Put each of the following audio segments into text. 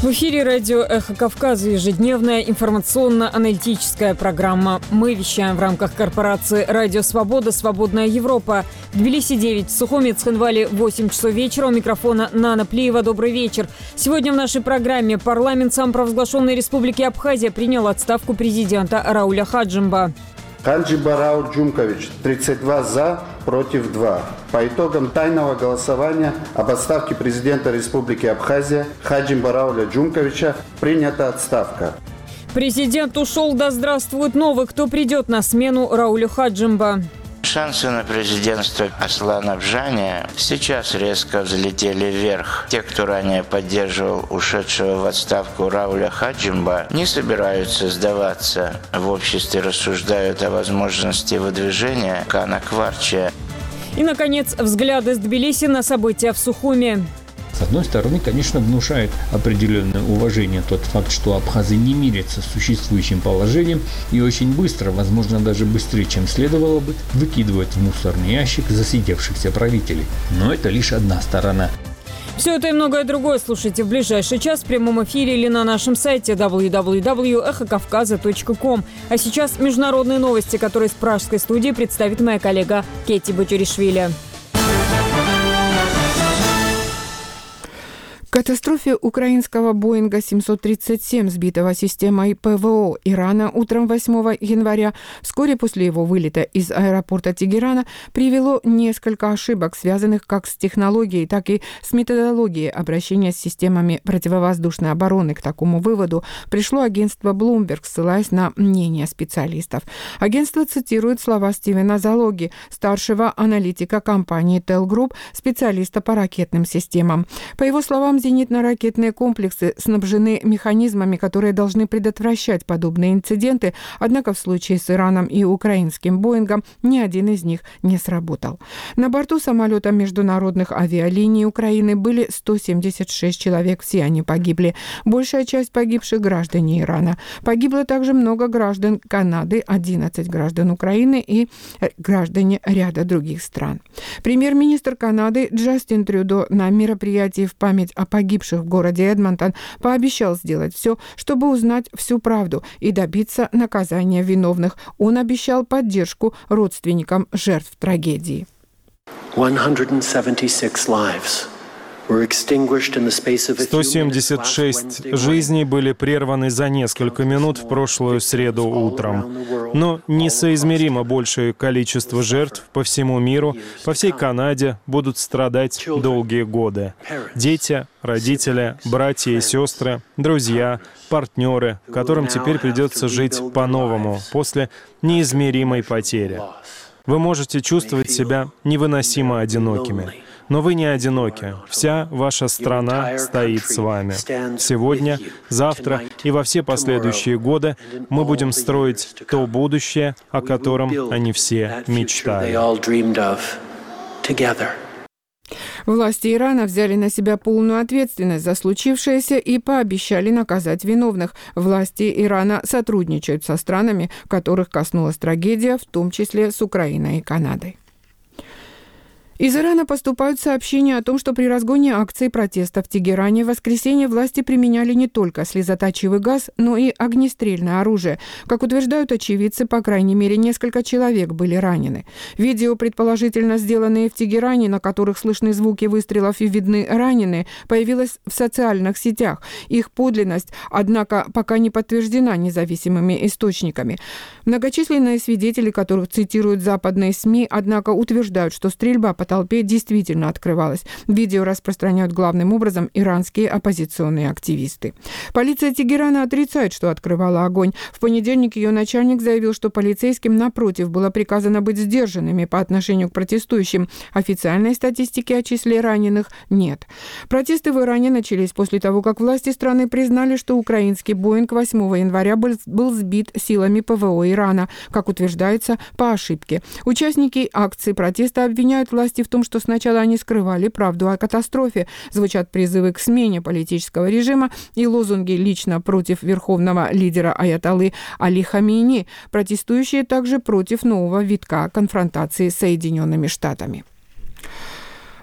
В эфире радио «Эхо Кавказа» ежедневная информационно-аналитическая программа. Мы вещаем в рамках корпорации «Радио Свобода. Свободная Европа». Тбилиси 9, Сухуми, Цхинвали 8 часов вечера. У микрофона Нана Плиева. Добрый вечер. Сегодня в нашей программе парламент самопровозглашенной Республики Абхазия принял отставку президента Рауля Хаджимба. Хаджимба Рауль Джумкович 32 за, против 2. По итогам тайного голосования об отставке президента Республики Абхазия Хаджимба Рауля Джумковича принята отставка. Президент ушел, да здравствует новый. Кто придет на смену Раулю Хаджимба? Шансы на президентство Аслана Бжания сейчас резко взлетели вверх. Те, кто ранее поддерживал ушедшего в отставку Рауля Хаджимба, не собираются сдаваться. В обществе рассуждают о возможности выдвижения Кана Кварча. И, наконец, взгляды с Тбилиси на события в Сухуми. С одной стороны, конечно, внушает определенное уважение тот факт, что абхазы не мирятся с существующим положением и очень быстро, возможно, даже быстрее, чем следовало бы, выкидывают в мусорный ящик засидевшихся правителей. Но это лишь одна сторона. Все это и многое другое слушайте в ближайший час в прямом эфире или на нашем сайте www.эхокавказа.ком. А сейчас международные новости, которые с пражской студии представит моя коллега Кетти Бачуришвили. К катастрофе украинского Боинга 737, сбитого системой ПВО Ирана утром 8 января, вскоре после его вылета из аэропорта Тегерана, привело несколько ошибок, связанных как с технологией, так и с методологией обращения с системами противовоздушной обороны. К такому выводу пришло агентство Bloomberg, ссылаясь на мнение специалистов. Агентство цитирует слова Стивена Залоги, старшего аналитика компании Tel Group, специалиста по ракетным системам. По его словам, зенитно-ракетные комплексы снабжены механизмами, которые должны предотвращать подобные инциденты, однако в случае с Ираном и украинским Боингом ни один из них не сработал. На борту самолета международных авиалиний Украины были 176 человек, все они погибли. Большая часть погибших граждане Ирана. Погибло также много граждан Канады, 11 граждан Украины и граждане ряда других стран. Премьер-министр Канады Джастин Трюдо на мероприятии в память о погибших в городе Эдмонтон пообещал сделать все, чтобы узнать всю правду и добиться наказания виновных. Он обещал поддержку родственникам жертв трагедии. 176 жизней были прерваны за несколько минут в прошлую среду утром. Но несоизмеримо большее количество жертв по всему миру, по всей Канаде будут страдать долгие годы. Дети, родители, братья и сестры, друзья, партнеры, которым теперь придется жить по-новому после неизмеримой потери. Вы можете чувствовать себя невыносимо одинокими. Но вы не одиноки. Вся ваша страна стоит с вами. Сегодня, завтра и во все последующие годы мы будем строить то будущее, о котором они все мечтали. Власти Ирана взяли на себя полную ответственность за случившееся и пообещали наказать виновных. Власти Ирана сотрудничают со странами, которых коснулась трагедия, в том числе с Украиной и Канадой. Из Ирана поступают сообщения о том, что при разгоне акций протеста в Тегеране в воскресенье власти применяли не только слезоточивый газ, но и огнестрельное оружие. Как утверждают очевидцы, по крайней мере, несколько человек были ранены. Видео, предположительно сделанные в Тегеране, на которых слышны звуки выстрелов и видны раненые, появилось в социальных сетях. Их подлинность, однако, пока не подтверждена независимыми источниками. Многочисленные свидетели, которых цитируют западные СМИ, однако утверждают, что стрельба по толпе действительно открывалась. Видео распространяют главным образом иранские оппозиционные активисты. Полиция Тегерана отрицает, что открывала огонь. В понедельник ее начальник заявил, что полицейским, напротив, было приказано быть сдержанными по отношению к протестующим. Официальной статистики о числе раненых нет. Протесты в Иране начались после того, как власти страны признали, что украинский Боинг 8 января был сбит силами ПВО Ирана, как утверждается, по ошибке. Участники акции протеста обвиняют власти в том, что сначала они скрывали правду о катастрофе. Звучат призывы к смене политического режима и лозунги лично против верховного лидера аятоллы Али Хамейни. Протестующие также против нового витка конфронтации с Соединенными Штатами.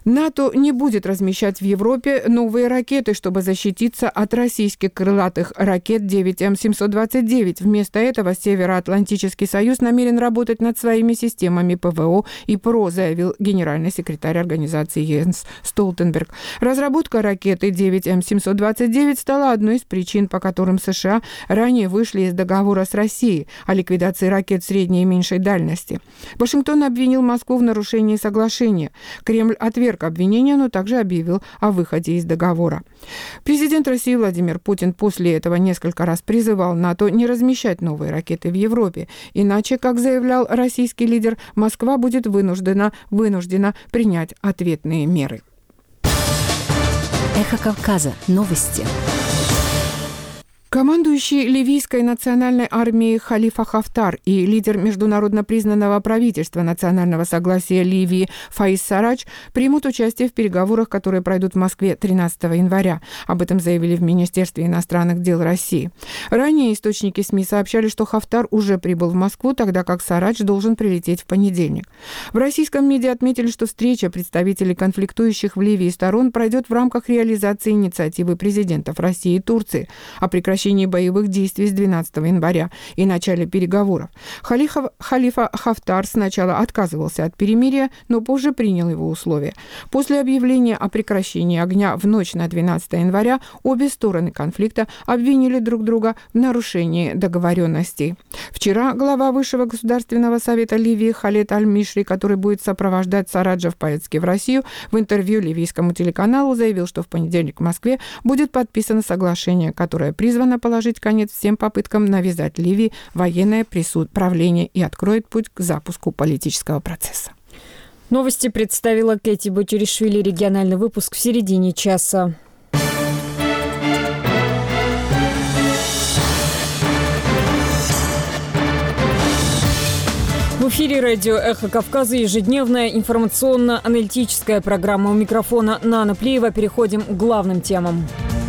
НАТО не будет размещать в Европе новые ракеты, чтобы защититься от российских крылатых ракет 9М729. Вместо этого Североатлантический союз намерен работать над своими системами ПВО и ПРО, заявил генеральный секретарь организации Йенс Столтенберг. Разработка ракеты 9М729 стала одной из причин, по которым США ранее вышли из договора с Россией о ликвидации ракет средней и меньшей дальности. Вашингтон обвинил Москву в нарушении соглашения. Кремль отверг обвинения, но также объявил о выходе из договора. Президент России Владимир Путин после этого несколько раз призывал НАТО не размещать новые ракеты в Европе. Иначе, как заявлял российский лидер, Москва будет вынуждена принять ответные меры. Эхо Кавказа. Новости. Командующий ливийской национальной армией Халифа Хафтар и лидер международно признанного правительства национального согласия Ливии Фаиз Сарадж примут участие в переговорах, которые пройдут в Москве 13 января. Об этом заявили в Министерстве иностранных дел России. Ранее источники СМИ сообщали, что Хафтар уже прибыл в Москву, тогда как Сарадж должен прилететь в понедельник. В российском медиа отметили, что встреча представителей конфликтующих в Ливии сторон пройдет в рамках реализации инициативы президентов России и Турции о прекращении боевых действий с 12 января и начале переговоров. Халифа Хафтар сначала отказывался от перемирия, но позже принял его условия. После объявления о прекращении огня в ночь на 12 января обе стороны конфликта обвинили друг друга в нарушении договоренностей. Вчера глава Высшего государственного совета Ливии Халед Аль-Мишри, который будет сопровождать Сараджа в поездке в Россию, в интервью ливийскому телеканалу заявил, что в понедельник в Москве будет подписано соглашение, которое призвано положить конец всем попыткам навязать Ливии военное правление и откроет путь к запуску политического процесса. Новости представила Кэти Батюришвили. Региональный выпуск в середине часа. В эфире радио «Эхо Кавказа» ежедневная информационно-аналитическая программа. У микрофона Нана Плиева. Переходим к главным темам.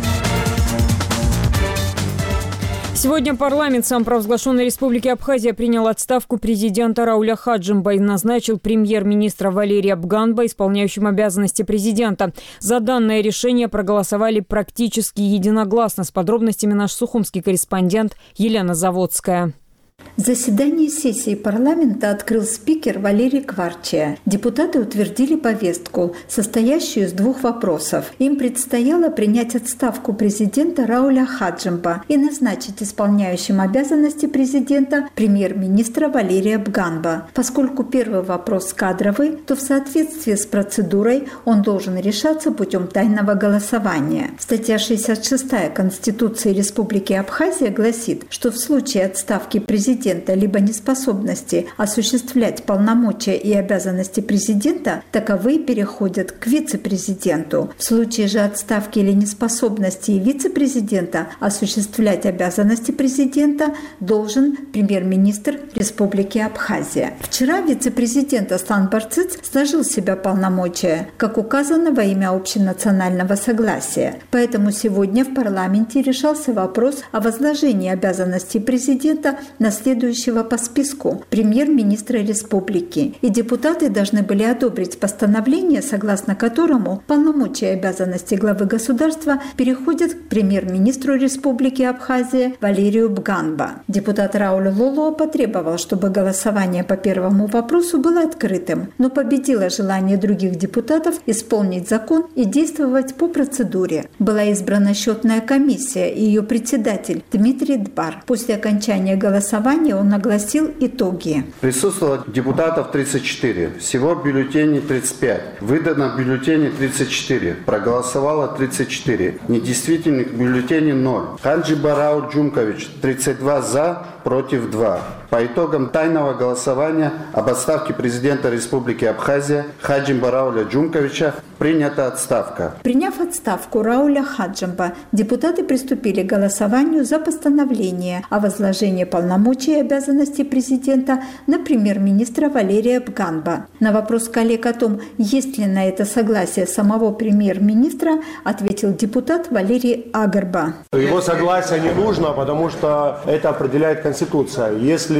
Сегодня парламент самопровозглашенной Республики Абхазия принял отставку президента Рауля Хаджимба и назначил премьер-министра Валерия Бганба исполняющим обязанности президента. За данное решение проголосовали практически единогласно. С подробностями наш сухумский корреспондент Елена Заводская. Заседание сессии парламента открыл спикер Валерий Кварчия. Депутаты утвердили повестку, состоящую из двух вопросов. Им предстояло принять отставку президента Рауля Хаджимба и назначить исполняющим обязанности президента премьер-министра Валерия Бганба. Поскольку первый вопрос кадровый, то в соответствии с процедурой он должен решаться путем тайного голосования. Статья 66 Конституции Республики Абхазия гласит, что в случае отставки президента либо неспособности осуществлять полномочия и обязанности президента, таковые переходят к вице-президенту. В случае же отставки или неспособности вице-президента осуществлять обязанности президента должен премьер-министр Республики Абхазия. Вчера вице-президент Аслан Барцыц сложил в себя полномочия, как указано во имя общенационального согласия. Поэтому сегодня в парламенте решался вопрос о возложении обязанностей президента на следующего по списку премьер-министра республики. И депутаты должны были одобрить постановление, согласно которому полномочия и обязанности главы государства переходят к премьер-министру республики Абхазия Валерию Бганба. Депутат Рауль Лоло потребовал, чтобы голосование по первому вопросу было открытым, но победило желание других депутатов исполнить закон и действовать по процедуре. Была избрана счетная комиссия и ее председатель Дмитрий Дбар. После окончания голосования он огласил итоги. Присутствовало депутатов 34, всего бюллетеней 35, выдано бюллетеней 34, проголосовало 34, недействительных бюллетеней 0. Хаджимба Рауль Джумкович 32 за, против 2. По итогам тайного голосования об отставке президента Республики Абхазия Хаджимба Рауля Джумковича принята отставка. Приняв отставку Рауля Хаджимба, депутаты приступили к голосованию за постановление о возложении полномочий и обязанностей президента на премьер-министра Валерия Бганба. На вопрос коллег о том, есть ли на это согласие самого премьер-министра, ответил депутат Валерий Агарба. Его согласие не нужно, потому что это определяет Конституция. Если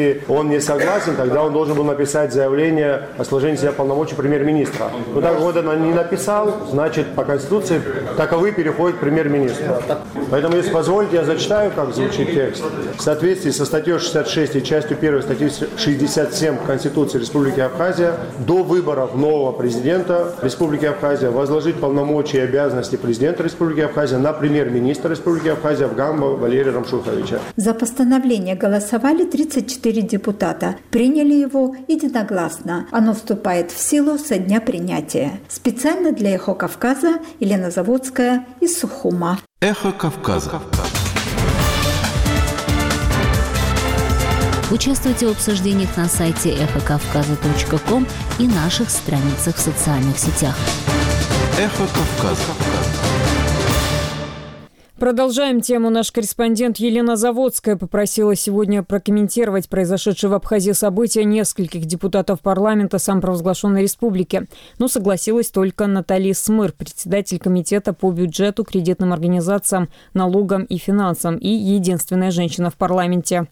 Если он не согласен, тогда он должен был написать заявление о сложении себя полномочий премьер-министра. Но так вот он не написал, значит, по Конституции таковы переходит к премьер-министру. Поэтому, если позволите, я зачитаю, как звучит текст. В соответствии со статьей 66 и частью 1 статьи 67 Конституции Республики Абхазия до выборов нового президента Республики Абхазия возложить полномочия и обязанности президента Республики Абхазия на премьер-министра Республики Абхазия Афганба Валерия Рамшуховича. За постановление голосовали 34 депутата. Приняли его единогласно. Оно вступает в силу со дня принятия. Специально для «Эхо Кавказа» Елена Заводская из Сухума. «Эхо Кавказа». Участвуйте в обсуждениях на сайте эхокавказа.ком и наших страницах в социальных сетях. «Эхо Кавказа». Продолжаем тему. Наш корреспондент Елена Заводская попросила сегодня прокомментировать произошедшее в Абхазии события нескольких депутатов парламента самопровозглашенной республики. Но согласилась только Натали Смыр, председатель комитета по бюджету, кредитным организациям, налогам и финансам и единственная женщина в парламенте.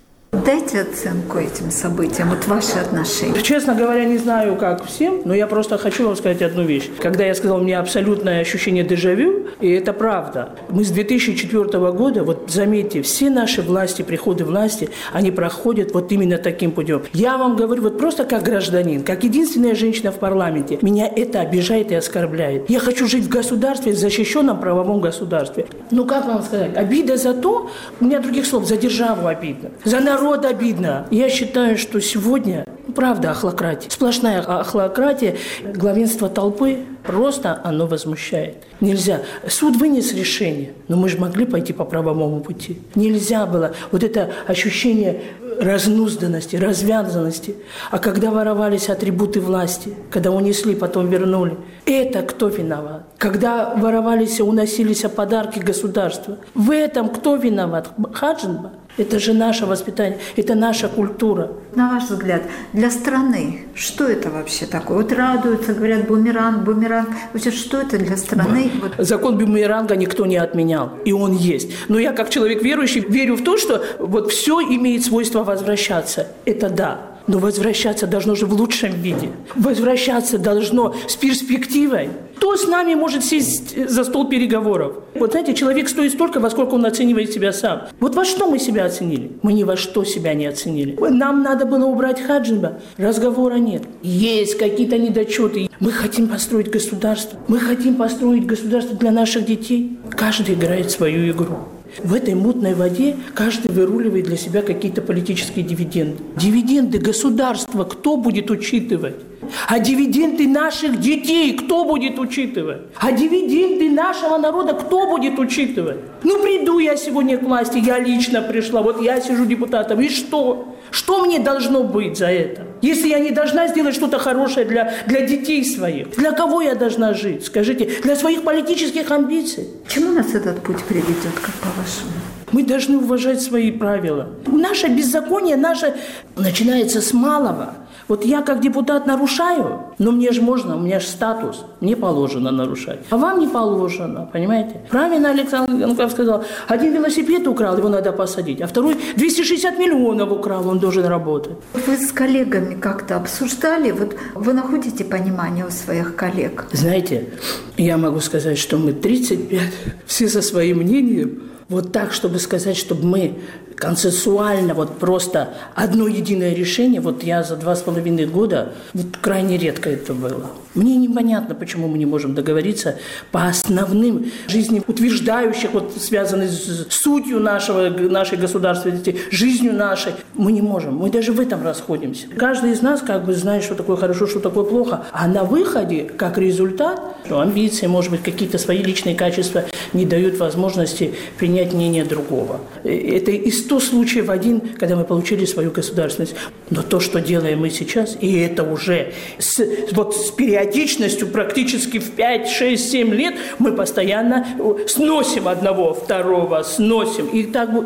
Дайте оценку этим событиям, вот ваши отношения. Честно говоря, не знаю, как всем, но я просто хочу вам сказать одну вещь. Когда я сказал, у меня абсолютное ощущение дежавю, и это правда. Мы с 2004 года, вот заметьте, все наши власти, приходы власти, они проходят вот именно таким путем. Я вам говорю, вот просто как гражданин, как единственная женщина в парламенте, меня это обижает и оскорбляет. Я хочу жить в государстве, защищенном правовом государстве. Ну, как вам сказать, обида за то, у меня других слов, за державу обидно, за народ обидно. Я считаю, что сегодня, правда, ахлократия, сплошная ахлократия, главенство толпы, просто оно возмущает. Нельзя. Суд вынес решение, но мы же могли пойти по правовому пути. Нельзя было. Вот это ощущение разнузданности, развязанности. А когда воровались атрибуты власти, когда унесли, потом вернули, это кто виноват? Когда воровались и уносились подарки государства, в этом кто виноват? Хаджимба? Это же наше воспитание, это наша культура. На ваш взгляд, для страны, что это вообще такое? Вот радуются, говорят, бумеранг, бумеранг. Вообще, что это для страны? Закон бумеранга никто не отменял, и он есть. Но я, как человек верующий, верю в то, что вот все имеет свойство возвращаться. Это да. Но возвращаться должно же в лучшем виде. Возвращаться должно с перспективой. Кто с нами может сесть за стол переговоров? Вот знаете, человек стоит столько, во сколько он оценивает себя сам. Вот во что мы себя оценили? Мы ни во что себя не оценили. Нам надо было убрать Хаджимба. Разговора нет. Есть какие-то недочеты. Мы хотим построить государство. Мы хотим построить государство для наших детей. Каждый играет свою игру. В этой мутной воде каждый выруливает для себя какие-то политические дивиденды. Дивиденды государства кто будет учитывать? А дивиденды наших детей кто будет учитывать? А дивиденды нашего народа кто будет учитывать? Ну, приду я сегодня к власти, я лично пришла, вот я сижу депутатом, и что? Что мне должно быть за это? Если я не должна сделать что-то хорошее для детей своих, для кого я должна жить? Скажите, для своих политических амбиций? К чему нас этот путь приведет, как по-вашему? Мы должны уважать свои правила. Наше беззаконие, начинается с малого. Вот я как депутат нарушаю, но мне же можно, у меня же статус, мне положено нарушать. А вам не положено, понимаете? Правильно Александр Янков сказал, один велосипед украл, его надо посадить, а второй 260 миллионов украл, он должен работать. Вы с коллегами как-то обсуждали? Вот вы находите понимание у своих коллег? Знаете, я могу сказать, что мы 35, все со своим мнением, вот так, чтобы сказать, чтобы мы консенсуально, вот просто одно единое решение, вот я за 2,5 года, вот крайне редко это было. Мне непонятно, почему мы не можем договориться по основным жизнеутверждающих, вот связанных с сутью нашей государственности, жизнью нашей. Мы не можем, мы даже в этом расходимся. Каждый из нас как бы знает, что такое хорошо, что такое плохо, а на выходе, как результат, что амбиции, может быть, какие-то свои личные качества не дают возможности принять мнение другого. Это из 100 случаев один, когда мы получили свою государственность. Но то, что делаем мы сейчас, и это уже с периодичностью практически в 5, 6, 7 лет мы постоянно сносим одного, второго, сносим. И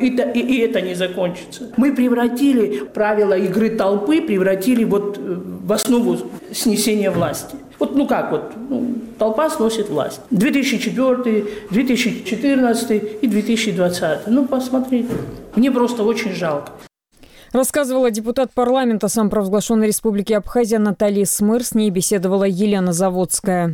это не закончится. Мы превратили правила игры толпы, превратили в основу снесения власти. Толпа сносит власть. 2004, 2014 и 2020. Посмотрите. Мне просто очень жалко. Рассказывала депутат парламента самопровозглашенной республики Абхазия Наталья Смыр. С ней беседовала Елена Заводская.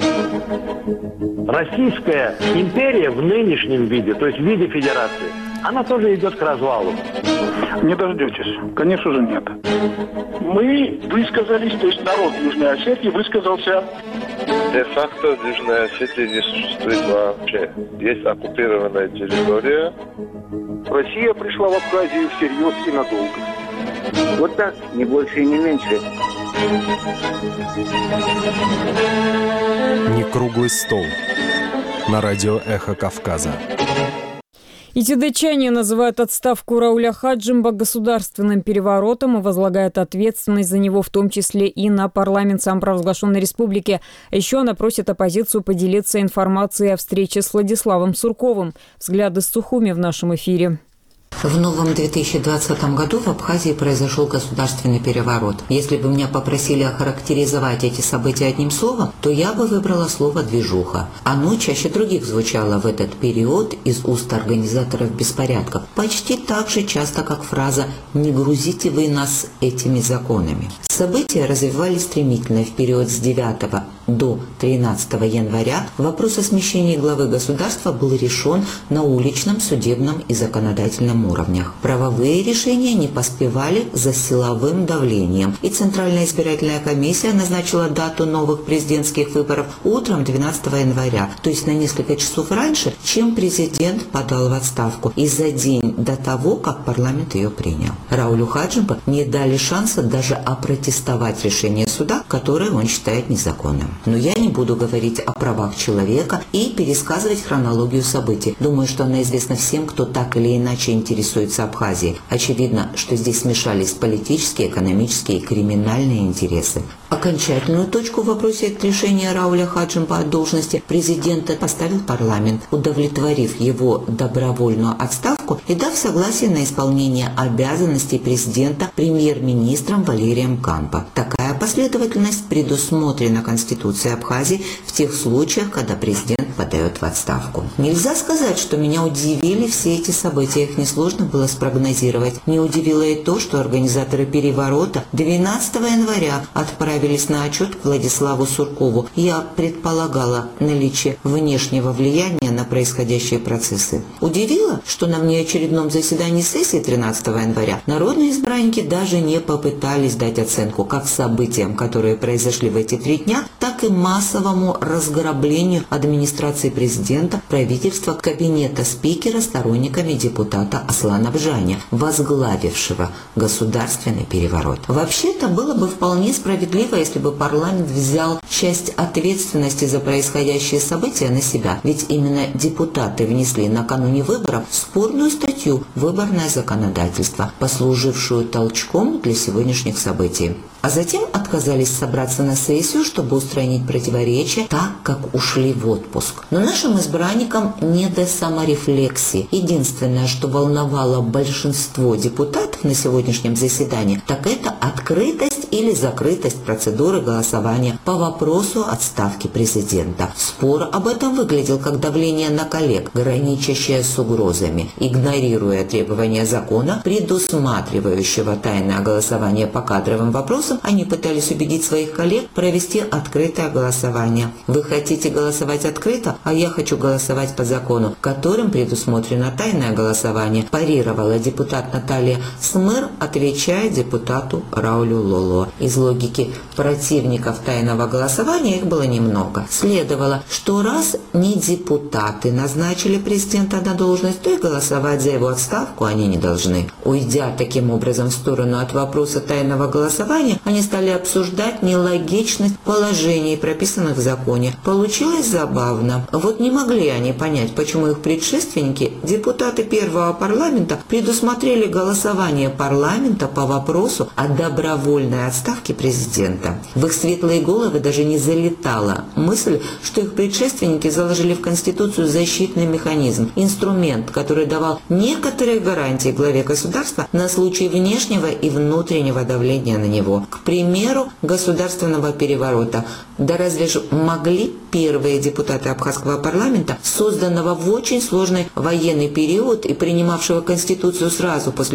Российская империя в нынешнем виде, то есть в виде федерации, она тоже идет к развалу. Не дождетесь. Конечно же, нет. Мы высказались, то есть народ Южной Осетии высказался. Де-факто в Южной Осетии не существует вообще. Есть оккупированная территория. Россия пришла в Абхазию всерьез и надолго. Вот так, не больше и не меньше. Не круглый стол. На радио «Эхо Кавказа». ИТД-чане называют отставку Рауля Хаджимба государственным переворотом и возлагают ответственность за него, в том числе и на парламент самопровозглашенной республики. А еще она просит оппозицию поделиться информацией о встрече с Владиславом Сурковым. Взгляды с Сухуми в нашем эфире. В новом 2020 году в Абхазии произошел государственный переворот. Если бы меня попросили охарактеризовать эти события одним словом, то я бы выбрала слово «движуха». Оно чаще других звучало в этот период из уст организаторов беспорядков. Почти так же часто, как фраза «не грузите вы нас этими законами». События развивались стремительно. В период с 9 до 13 января вопрос о смещении главы государства был решен на уличном, судебном и законодательном уровнях. Правовые решения не поспевали за силовым давлением, и Центральная избирательная комиссия назначила дату новых президентских выборов утром 12 января, то есть на несколько часов раньше, чем президент подал в отставку, и за день до того, как парламент ее принял. Раулю Хаджимба не дали шанса даже опротестовать решение суда, которое он считает незаконным. Но я не буду говорить о правах человека и пересказывать хронологию событий. Думаю, что она известна всем, кто так или иначе интересуется Абхазией. Очевидно, что здесь смешались политические, экономические и криминальные интересы. Окончательную точку в вопросе отрешения Рауля Хаджимба от должности президента поставил парламент, удовлетворив его добровольную отставку и дав согласие на исполнение обязанностей президента премьер-министром Валерием Кампо. Такая последовательность предусмотрена Конституцией Абхазии в тех случаях, когда президент подает в отставку. Нельзя сказать, что меня удивили все эти события, их несложно было спрогнозировать. Не удивило и то, что организаторы переворота 12 января отправились на отчет к Владиславу Суркову. Я предполагала наличие внешнего влияния на происходящие процессы. Удивило, что на внеочередном заседании сессии 13 января народные избранники даже не попытались дать оценку как событиям, которые произошли в эти 3 дня, так и массовому разграблению администрации президента, правительства, кабинета спикера сторонниками депутата Аслана Бжаня, возглавившего государственный переворот. Вообще-то было бы вполне справедливо, если бы парламент взял часть ответственности за происходящие события на себя, ведь именно депутаты внесли накануне выборов спорную статью «Выборное законодательство», послужившую толчком для сегодняшних событий. А затем отказались собраться на сессию, чтобы устранить противоречия, так как ушли в отпуск. Но нашим избранникам не до саморефлексии. Единственное, что волновало большинство депутатов на сегодняшнем заседании, так это открытость или закрытость процедуры голосования по вопросу отставки президента. Спор об этом выглядел как давление на коллег, граничащее с угрозами. Игнорируя требования закона, предусматривающего тайное голосование по кадровым вопросам, они пытались убедить своих коллег провести открытое голосование. Вы хотите голосовать открыто, а я хочу голосовать по закону, которым предусмотрено тайное голосование, парировала депутат Наталья Смыр, отвечая депутату Раулю Лоло. Из логики противников тайного голосования их было немного. Следовало, что раз не депутаты назначили президента на должность, то и голосовать за его отставку они не должны. Уйдя таким образом в сторону от вопроса тайного голосования, они стали обсуждать нелогичность положений, прописанных в законе. Получилось забавно. Вот не могли они понять, почему их предшественники, депутаты первого парламента, предусмотрели голосование парламента по вопросу о добровольной отставке президента. В их светлые головы даже не залетала мысль, что их предшественники заложили в Конституцию защитный механизм, инструмент, который давал некоторые гарантии главе государства на случай внешнего и внутреннего давления на него. К примеру, государственного переворота. Да разве же могли первые депутаты абхазского парламента, созданного в очень сложный военный период и принимавшего Конституцию сразу после окончания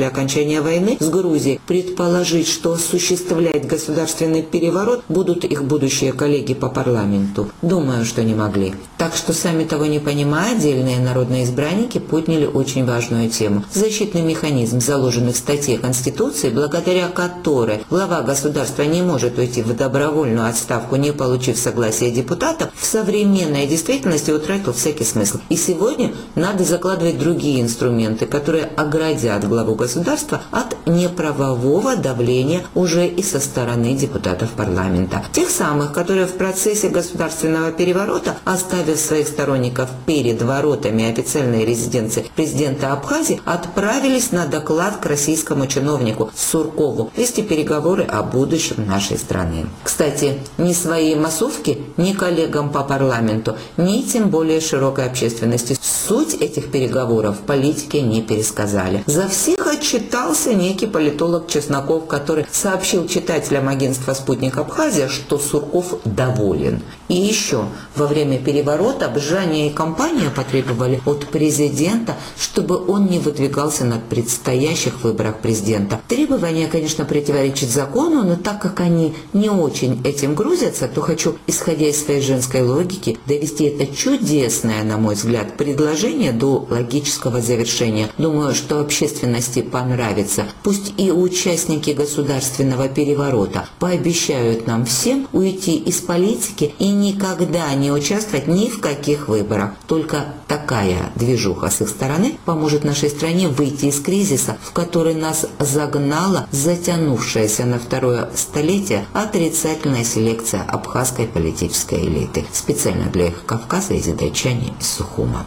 объявления войны с Грузией предположить, что осуществлять государственный переворот будут их будущие коллеги по парламенту? Думаю, что не могли. Так что, сами того не понимая, отдельные народные избранники подняли очень важную тему. Защитный механизм, заложенный в статье Конституции, благодаря которой глава государства не может уйти в добровольную отставку, не получив согласия депутатов, в современной действительности утратил всякий смысл. И сегодня надо закладывать другие инструменты, которые оградят главу государства от неправового давления уже и со стороны депутатов парламента. Тех самых, которые в процессе государственного переворота, оставив своих сторонников перед воротами официальной резиденции президента Абхазии, отправились на доклад к российскому чиновнику Суркову вести переговоры о будущем нашей страны. Кстати, ни своей массовке, ни коллегам по парламенту, ни тем более широкой общественности суть этих переговоров политики не пересказали. За всех отчитался некий политолог Чесноков, который сообщил читателям агентства «Спутник Абхазия», что Сурков доволен. И еще во время переворота Бжания и компания потребовали от президента, чтобы он не выдвигался на предстоящих выборах президента. Требования, конечно, противоречат закону, но так как они не очень этим грузятся, то хочу, исходя из своей женской логики, довести это чудесное, на мой взгляд, предложение до логического завершения. Думаю, что общественности понравится. Пусть и участники государственного переворота пообещают нам всем уйти из политики и никогда не участвовать ни в каких выборах. Только такая движуха с их стороны поможет нашей стране выйти из кризиса, в который нас загнала затянувшаяся на второе столетие отрицательная селекция абхазской политической элиты. Специально для их Кавказа и задачане из Сухума.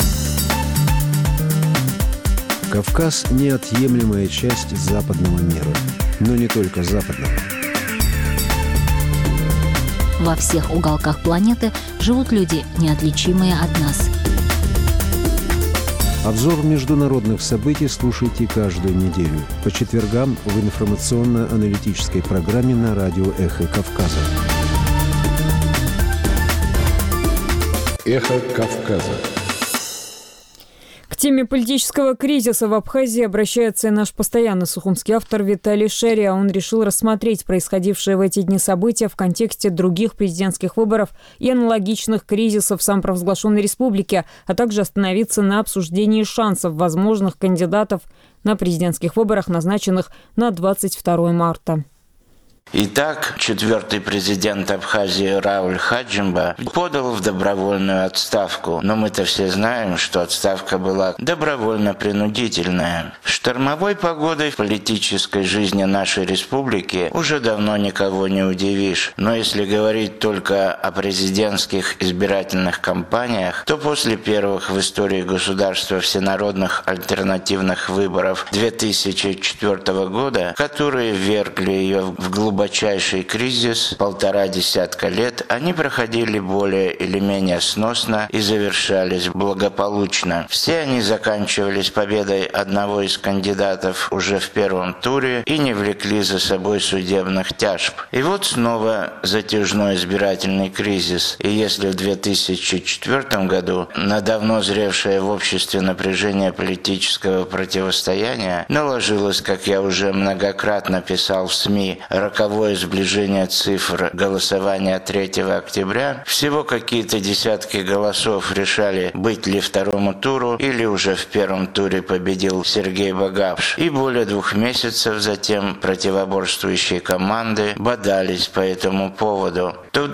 Кавказ – неотъемлемая часть западного мира, но не только западного. Во всех уголках планеты живут люди, неотличимые от нас. Обзор международных событий слушайте каждую неделю по четвергам в информационно-аналитической программе на радио «Эхо Кавказа». «Эхо Кавказа». К теме политического кризиса в Абхазии обращается и наш постоянный сухумский автор Виталий Шерия. Он решил рассмотреть происходившие в эти дни события в контексте других президентских выборов и аналогичных кризисов в самопровозглашенной республике, а также остановиться на обсуждении шансов возможных кандидатов на президентских выборах, назначенных на 22 марта. Итак, четвертый президент Абхазии Рауль Хаджимба подал в добровольную отставку. Но мы-то все знаем, что отставка была добровольно-принудительная. Штормовой погодой в политической жизни нашей республики уже давно никого не удивишь. Но если говорить только о президентских избирательных кампаниях, то после первых в истории государства всенародных альтернативных выборов 2004 года, которые ввергли ее в глубочайший кризис, 1,5 десятка лет, они проходили более или менее сносно и завершались благополучно. Все они заканчивались победой одного из кандидатов уже в первом туре и не влекли за собой судебных тяжб. И вот снова затяжной избирательный кризис. И если в 2004 году на давно зревшее в обществе напряжение политического противостояния наложилось, как я уже многократно писал в СМИ, роковое сближение цифр голосования 3 октября, всего какие-то десятки голосов решали, быть ли второму туру или уже в первом туре победил Сергей Багапш. И более 2 месяцев затем противоборствующие команды бодались по этому поводу. То в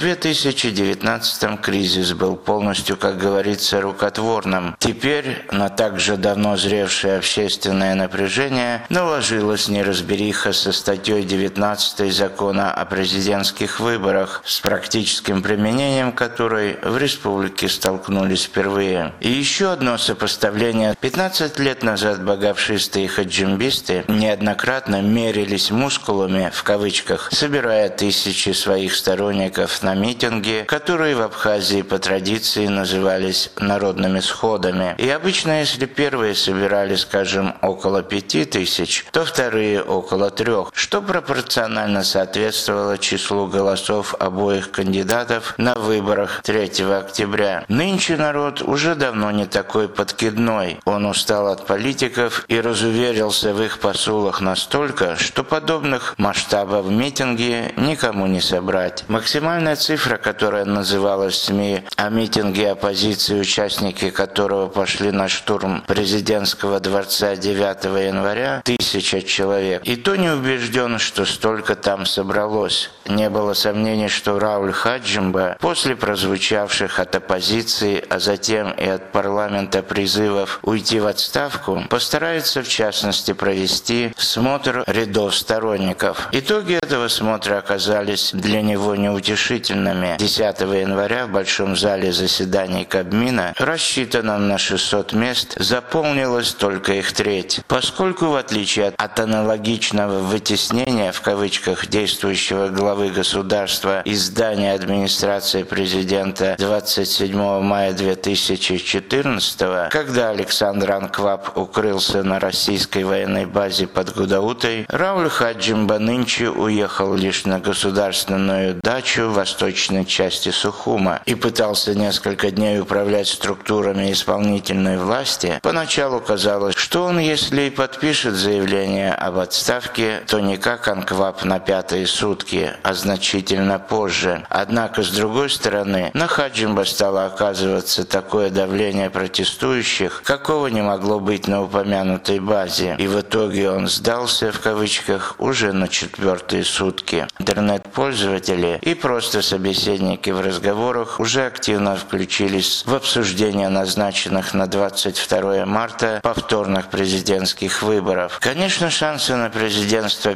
2019-м кризис был полностью, как говорится, рукотворным. Теперь на также давно зревшее общественное напряжение наложилась неразбериха со статьей 19 закона о президентских выборах, с практическим применением которой в республике столкнулись впервые. И еще одно сопоставление. 15 лет назад багапшисты и хаджимбисты неоднократно мерились мускулами, в кавычках, собирая тысячи своих сторонников на митинги, которые в Абхазии по традиции назывались народными сходами. И обычно, если первые собирали, скажем, около 5000, то вторые около 3, что пропорционально соответствовало числу голосов обоих кандидатов на выборах 3 октября. Нынче народ уже давно не такой подкидной. Он устал от политиков и разуверился в их посулах настолько, что подобных масштабов митинги никому не собрать. Максимальная цифра, которая называлась в СМИ о митинге оппозиции, участники которого пошли на штурм президентского дворца 9 января, 1000 человек. И то не убежден, что столько там собралось. Не было сомнений, что Рауль Хаджимба после прозвучавших от оппозиции, а затем и от парламента призывов уйти в отставку, постарается в частности провести смотр рядов сторонников. Итоги этого смотра оказались для него неутешительными. 10 января в Большом зале заседаний Кабмина, рассчитанном на 600 мест, заполнилась только их треть. Поскольку, в отличие от аналогичного «вытеснения» в кавычках действующего главы государства из здания администрации президента 27 мая 2014, когда Александр Анкваб укрылся на российской военной базе под Гудаутой, Рауль Хаджимба нынче уехал лишь на государственную дачу в восточной части Сухума и пытался несколько дней управлять структурами исполнительной власти. Поначалу казалось, что он, если и подпишет заявление об отставке, то не как Анкваб на 5-е сутки, а значительно позже. Однако, с другой стороны, на Хаджимба стало оказываться такое давление протестующих, какого не могло быть на упомянутой базе, и в итоге он сдался, в кавычках, уже на 4-е сутки. Интернет-пользователи и просто собеседники в разговорах уже активно включились в обсуждение назначенных на 22 марта повторных президентских выборов. Конечно, шансы на президентство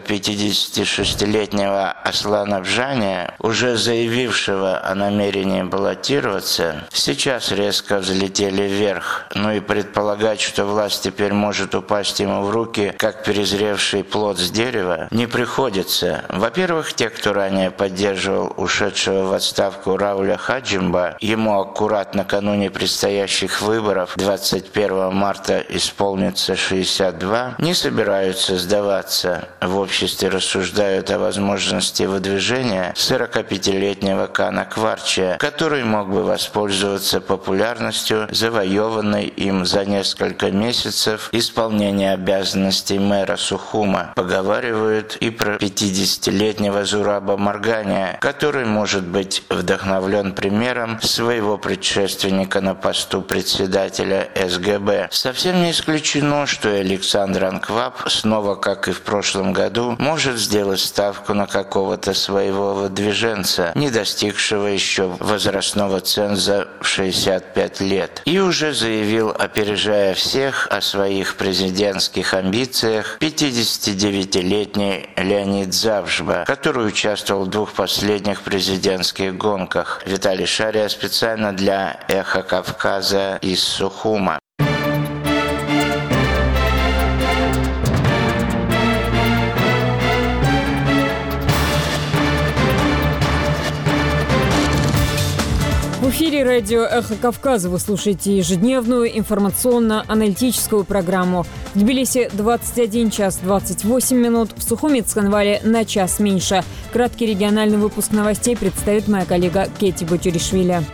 56-летнего Аслана Бжания, уже заявившего о намерении баллотироваться, сейчас резко взлетели вверх. Ну и предполагать, что власть теперь может упасть ему в руки, как перезревший плод с дерева, не приходится. Во-первых, те, кто ранее поддерживал ушедшего в отставку Рауля Хаджимба, ему аккурат накануне предстоящих выборов 21 марта исполнится 62, не собираются сдаваться. В обществе рассуждают о возможности выдвижения 45-летнего Кана Кварча, который мог бы воспользоваться популярностью, завоеванной им за несколько месяцев исполнения обязанностей мэра Сухума. Поговаривают и про 50-летнего Зураба Маргания, который может быть вдохновлен примером своего предшественника на посту председателя СГБ. Совсем не исключено, что Александр Анкваб снова, как и в прошлом году, может сделать ставку на какого-то своего выдвиженца, не достигшего еще возрастного ценза в 65 лет. И уже заявил, опережая всех, о своих президентских амбициях 59-летний Леонид Завжба, который участвовал в 2 последних президентских гонках. Виталий Шария специально для «Эхо Кавказа» из Сухума. В эфире радио «Эхо Кавказа» вы слушаете ежедневную информационно-аналитическую программу. В Тбилиси 21 час 28 минут, в Сухуме и Цхинвале на час меньше. Краткий региональный выпуск новостей представит моя коллега Кетти Бутюришвили.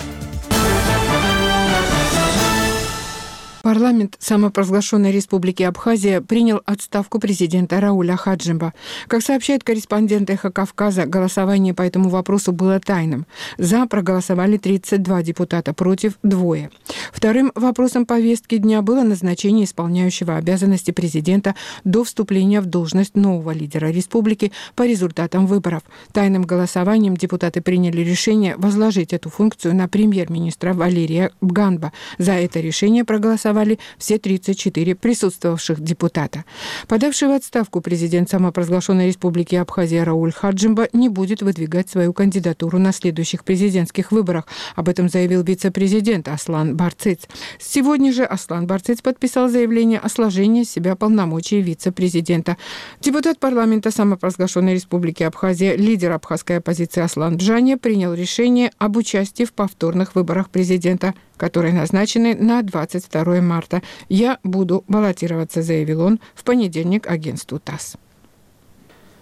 Парламент самопровозглашенной Республики Абхазия принял отставку президента Рауля Хаджимба. Как сообщает корреспондент «Эхо Кавказа», голосование по этому вопросу было тайным. За проголосовали 32 депутата, против 2. Вторым вопросом повестки дня было назначение исполняющего обязанности президента до вступления в должность нового лидера республики по результатам выборов. Тайным голосованием депутаты приняли решение возложить эту функцию на премьер-министра Валерия Бганба. За это решение проголосовали все 34 присутствовавших депутата. Подавший в отставку президент самопровозглашенной Республики Абхазия Рауль Хаджимба не будет выдвигать свою кандидатуру на следующих президентских выборах. Об этом заявил вице-президент Аслан Барциц. Сегодня же Аслан Барциц подписал заявление о сложении с себя полномочий вице-президента. Депутат парламента самопровозглашенной Республики Абхазия, лидер абхазской оппозиции Аслан Бжания, принял решение об участии в повторных выборах президента, которые назначены на 22 марта. «Я буду баллотироваться», заявил он в понедельник агентству ТАСС.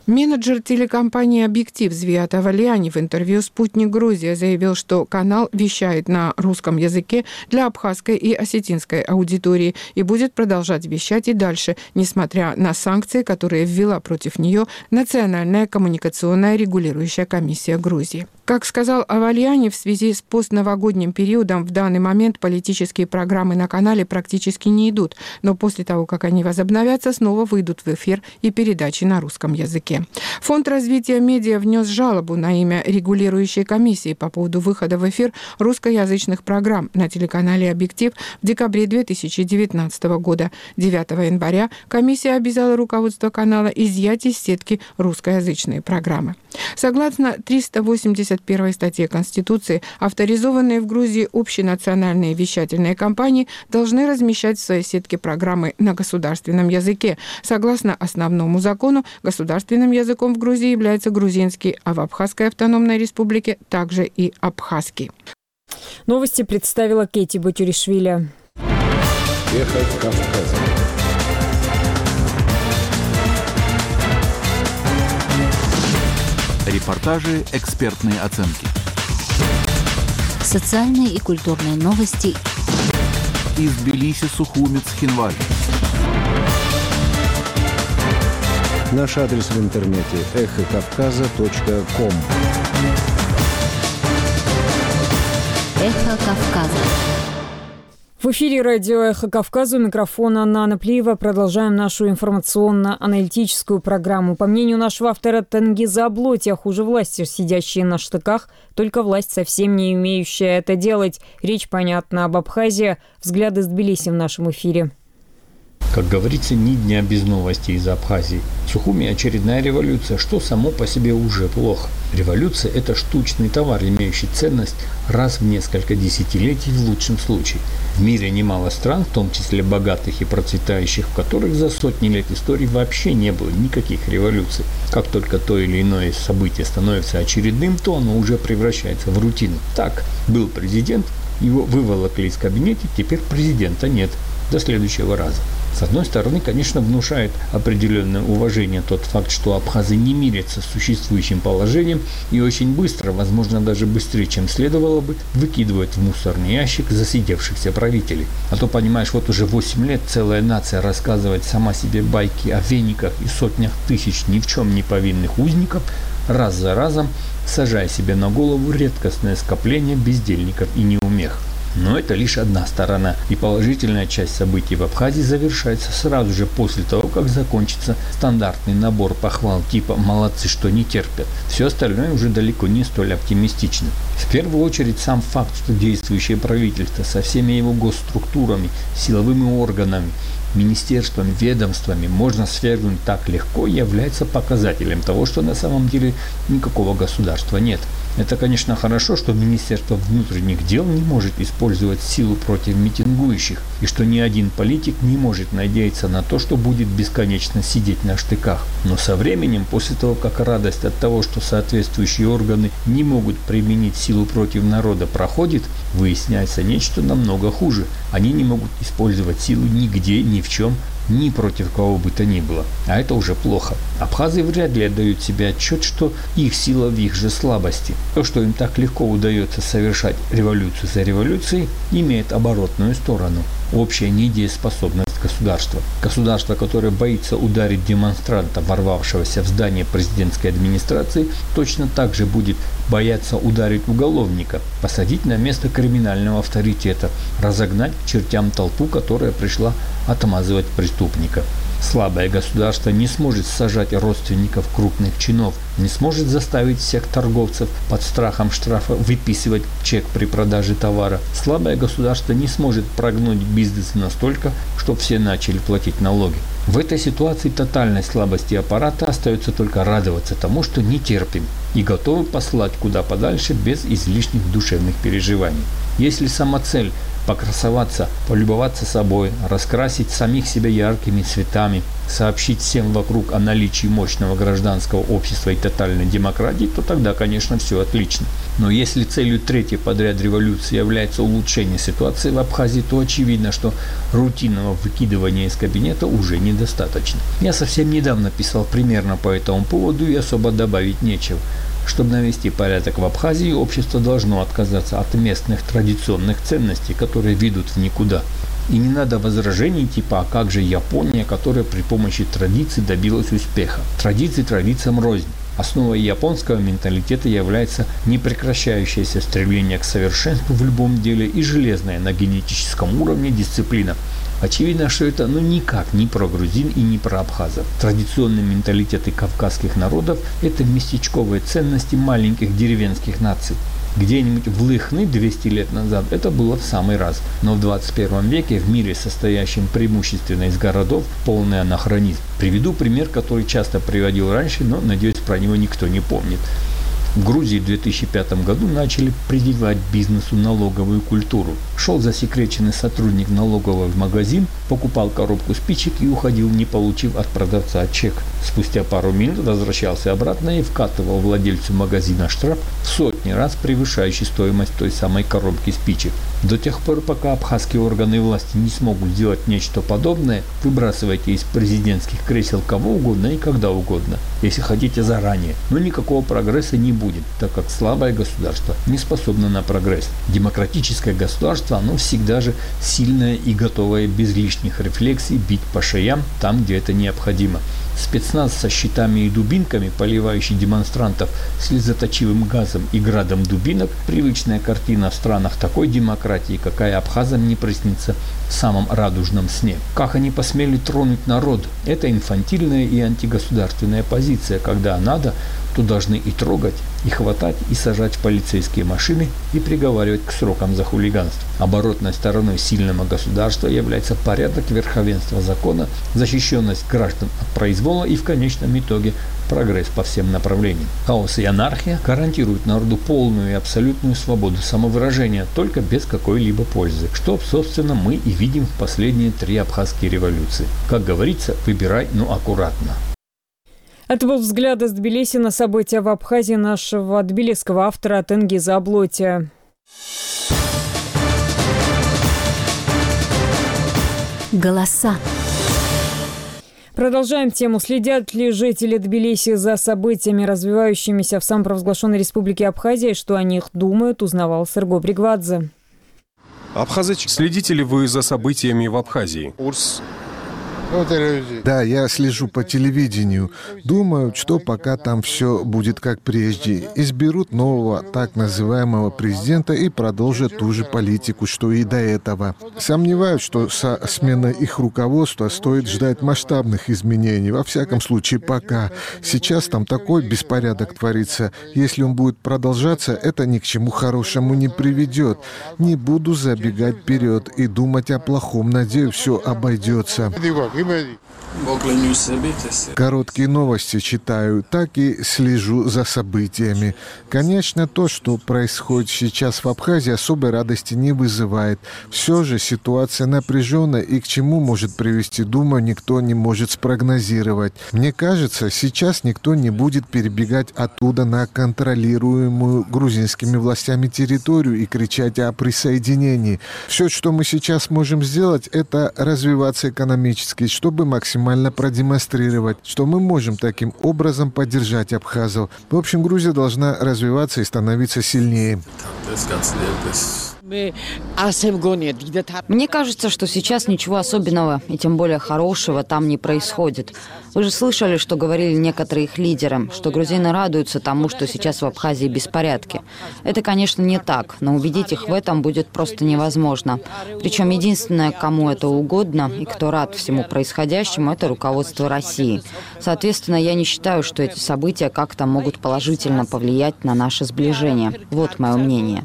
Менеджер телекомпании «Объектив» Звиат Авалиани в интервью «Спутник Грузия» заявил, что канал вещает на русском языке для абхазской и осетинской аудитории и будет продолжать вещать и дальше, несмотря на санкции, которые ввела против нее Национальная коммуникационная регулирующая комиссия Грузии. Как сказал Авалиани, в связи с постновогодним периодом в данный момент политические программы на канале практически не идут, но после того, как они возобновятся, снова выйдут в эфир и передачи на русском языке. Фонд развития медиа внес жалобу на имя регулирующей комиссии по поводу выхода в эфир русскоязычных программ на телеканале «Объектив» в декабре 2019 года. 9 января комиссия обязала руководство канала изъять из сетки русскоязычные программы. Согласно 381 статье Конституции, авторизованные в Грузии общенациональные вещательные компании должны размещать в своей сетке программы на государственном языке. Согласно основному закону, государственным языком в Грузии является грузинский, а в Абхазской автономной республике также и абхазский. Новости представила Кэти Батюришвили. Эхо Кавказа. Репортажи, экспертные оценки. Социальные и культурные новости. Из Тбилиси, Сухумец, Хинвали. Наш адрес в интернете эхокавказа.ком. Эхо Кавказа. В эфире радио «Эхо Кавказа», у микрофона Нана Плиева. Продолжаем нашу информационно-аналитическую программу. По мнению нашего автора Тенгиза Аблотия, хуже власти, сидящие на штыках, только власть совсем не имеющая это делать. Речь, понятно, об Абхазии. Взгляды с Тбилиси в нашем эфире. Как говорится, ни дня без новостей из Абхазии. В Сухуми очередная революция, что само по себе уже плохо. Революция – это штучный товар, имеющий ценность раз в несколько десятилетий в лучшем случае. В мире немало стран, в том числе богатых и процветающих, в которых за сотни лет истории вообще не было никаких революций. Как только то или иное событие становится очередным, то оно уже превращается в рутину. Так, был президент, его выволокли из кабинета, теперь президента нет. До следующего раза. С одной стороны, конечно, внушает определенное уважение тот факт, что абхазы не мирятся с существующим положением и очень быстро, возможно, даже быстрее, чем следовало бы, выкидывают в мусорный ящик засидевшихся правителей. А то, понимаешь, вот уже 8 лет целая нация рассказывает сама себе байки о вениках и сотнях тысяч ни в чем не повинных узников, раз за разом сажая себе на голову редкостное скопление бездельников и неумех. Но это лишь одна сторона, и положительная часть событий в Абхазии завершается сразу же после того, как закончится стандартный набор похвал типа «молодцы, что не терпят». Все остальное уже далеко не столь оптимистично. В первую очередь сам факт, что действующее правительство со всеми его госструктурами, силовыми органами, министерствами, ведомствами можно свергнуть так легко, является показателем того, что на самом деле никакого государства нет. Это, конечно, хорошо, что Министерство внутренних дел не может использовать силу против митингующих, и что ни один политик не может надеяться на то, что будет бесконечно сидеть на штыках. Но со временем, после того, как радость от того, что соответствующие органы не могут применить силу против народа, проходит, выясняется нечто намного хуже. Они не могут использовать силу нигде, ни в чем, ни против кого бы то ни было. А это уже плохо. Абхазы вряд ли отдают себе отчет, что их сила в их же слабости. То, что им так легко удается совершать революцию за революцией, имеет оборотную сторону. Общая недееспособность государства. Государство, которое боится ударить демонстранта, ворвавшегося в здание президентской администрации, точно так же будет бояться ударить уголовника, посадить на место криминального авторитета, разогнать к чертям толпу, которая пришла отмазывать преступника. Слабое государство не сможет сажать родственников крупных чинов, не сможет заставить всех торговцев под страхом штрафа выписывать чек при продаже товара. Слабое государство не сможет прогнуть бизнес настолько, чтобы все начали платить налоги. В этой ситуации тотальной слабости аппарата остается только радоваться тому, что не терпим и готовы послать куда подальше без излишних душевных переживаний. Если сама цель покрасоваться, полюбоваться собой, раскрасить самих себя яркими цветами, сообщить всем вокруг о наличии мощного гражданского общества и тотальной демократии, то тогда, конечно, все отлично. Но если целью третьей подряд революции является улучшение ситуации в Абхазии, то очевидно, что рутинного выкидывания из кабинета уже недостаточно. Я совсем недавно писал примерно по этому поводу и особо добавить нечего. Чтобы навести порядок в Абхазии, общество должно отказаться от местных традиционных ценностей, которые ведут в никуда. И не надо возражений типа «а как же Япония, которая при помощи традиций добилась успеха?» Традиции традициям рознь. Основой японского менталитета является непрекращающееся стремление к совершенству в любом деле и железная на генетическом уровне дисциплина. Очевидно, что это никак не про грузин и не про абхазов. Традиционные менталитеты кавказских народов – это местечковые ценности маленьких деревенских наций. Где-нибудь в Лыхны 200 лет назад это было в самый раз. Но в 21 веке в мире, состоящем преимущественно из городов, полный анахронизм. Приведу пример, который часто приводил раньше, но, надеюсь, про него никто не помнит. В Грузии в 2005 году начали прививать бизнесу налоговую культуру. Шел засекреченный сотрудник налогового в магазин, покупал коробку спичек и уходил, не получив от продавца чек. Спустя пару минут возвращался обратно и вкатывал владельцу магазина штраф в сотни раз превышающий стоимость той самой коробки спичек. До тех пор, пока абхазские органы власти не смогут сделать нечто подобное, выбрасывайте из президентских кресел кого угодно и когда угодно, если хотите заранее. Но никакого прогресса не будет, так как слабое государство не способно на прогресс. Демократическое государство, оно всегда же сильное и готовое без лишних рефлексий бить по шеям там, где это необходимо. Спецназ со щитами и дубинками, поливающий демонстрантов слезоточивым газом и градом дубинок – привычная картина в странах такой демократии, какая абхазам не приснится в самом радужном сне. Как они посмели тронуть народ? Это инфантильная и антигосударственная позиция, когда надо, то должны и трогать, и хватать, и сажать в полицейские машины, и приговаривать к срокам за хулиганство. Оборотной стороной сильного государства является порядок, верховенство закона, защищенность граждан от произвола и в конечном итоге прогресс по всем направлениям. Хаос и анархия гарантируют народу полную и абсолютную свободу самовыражения, только без какой-либо пользы, что, собственно, мы и видим в последние 3 абхазские революции. Как говорится, выбирай, но аккуратно. Это был взгляд из Тбилиси на события в Абхазии нашего тбилисского автора Тенгиза Аблоти. Голоса. Продолжаем тему. Следят ли жители Тбилиси за событиями, развивающимися в самопровозглашенной республике Абхазия, что о них думают, узнавал Серго Бригвадзе. Следите ли вы за событиями в Абхазии? Да, я слежу по телевидению. Думаю, что пока там все будет как прежде. Изберут нового так называемого президента и продолжат ту же политику, что и до этого. Сомневаюсь, что со сменой их руководства стоит ждать масштабных изменений. Во всяком случае, пока. Сейчас там такой беспорядок творится. Если он будет продолжаться, это ни к чему хорошему не приведет. Не буду забегать вперед и думать о плохом. Надеюсь, все обойдется. Короткие новости читаю, так и слежу за событиями. Конечно, то, что происходит сейчас в Абхазии, особой радости не вызывает. Все же ситуация напряженная, и к чему может привести, думаю, никто не может спрогнозировать. Мне кажется, сейчас никто не будет перебегать оттуда на контролируемую грузинскими властями территорию и кричать о присоединении. Все, что мы сейчас можем сделать, это развиваться экономически, чтобы максимально продемонстрировать, что мы можем таким образом поддержать абхазов. В общем, Грузия должна развиваться и становиться сильнее. Мне кажется, что сейчас ничего особенного и тем более хорошего там не происходит. Вы же слышали, что говорили некоторые их лидеры, что грузины радуются тому, что сейчас в Абхазии беспорядки. Это, конечно, не так, но убедить их в этом будет просто невозможно. Причем единственное, кому это угодно и кто рад всему происходящему, это руководство России. Соответственно, я не считаю, что эти события как-то могут положительно повлиять на наше сближение. Вот мое мнение.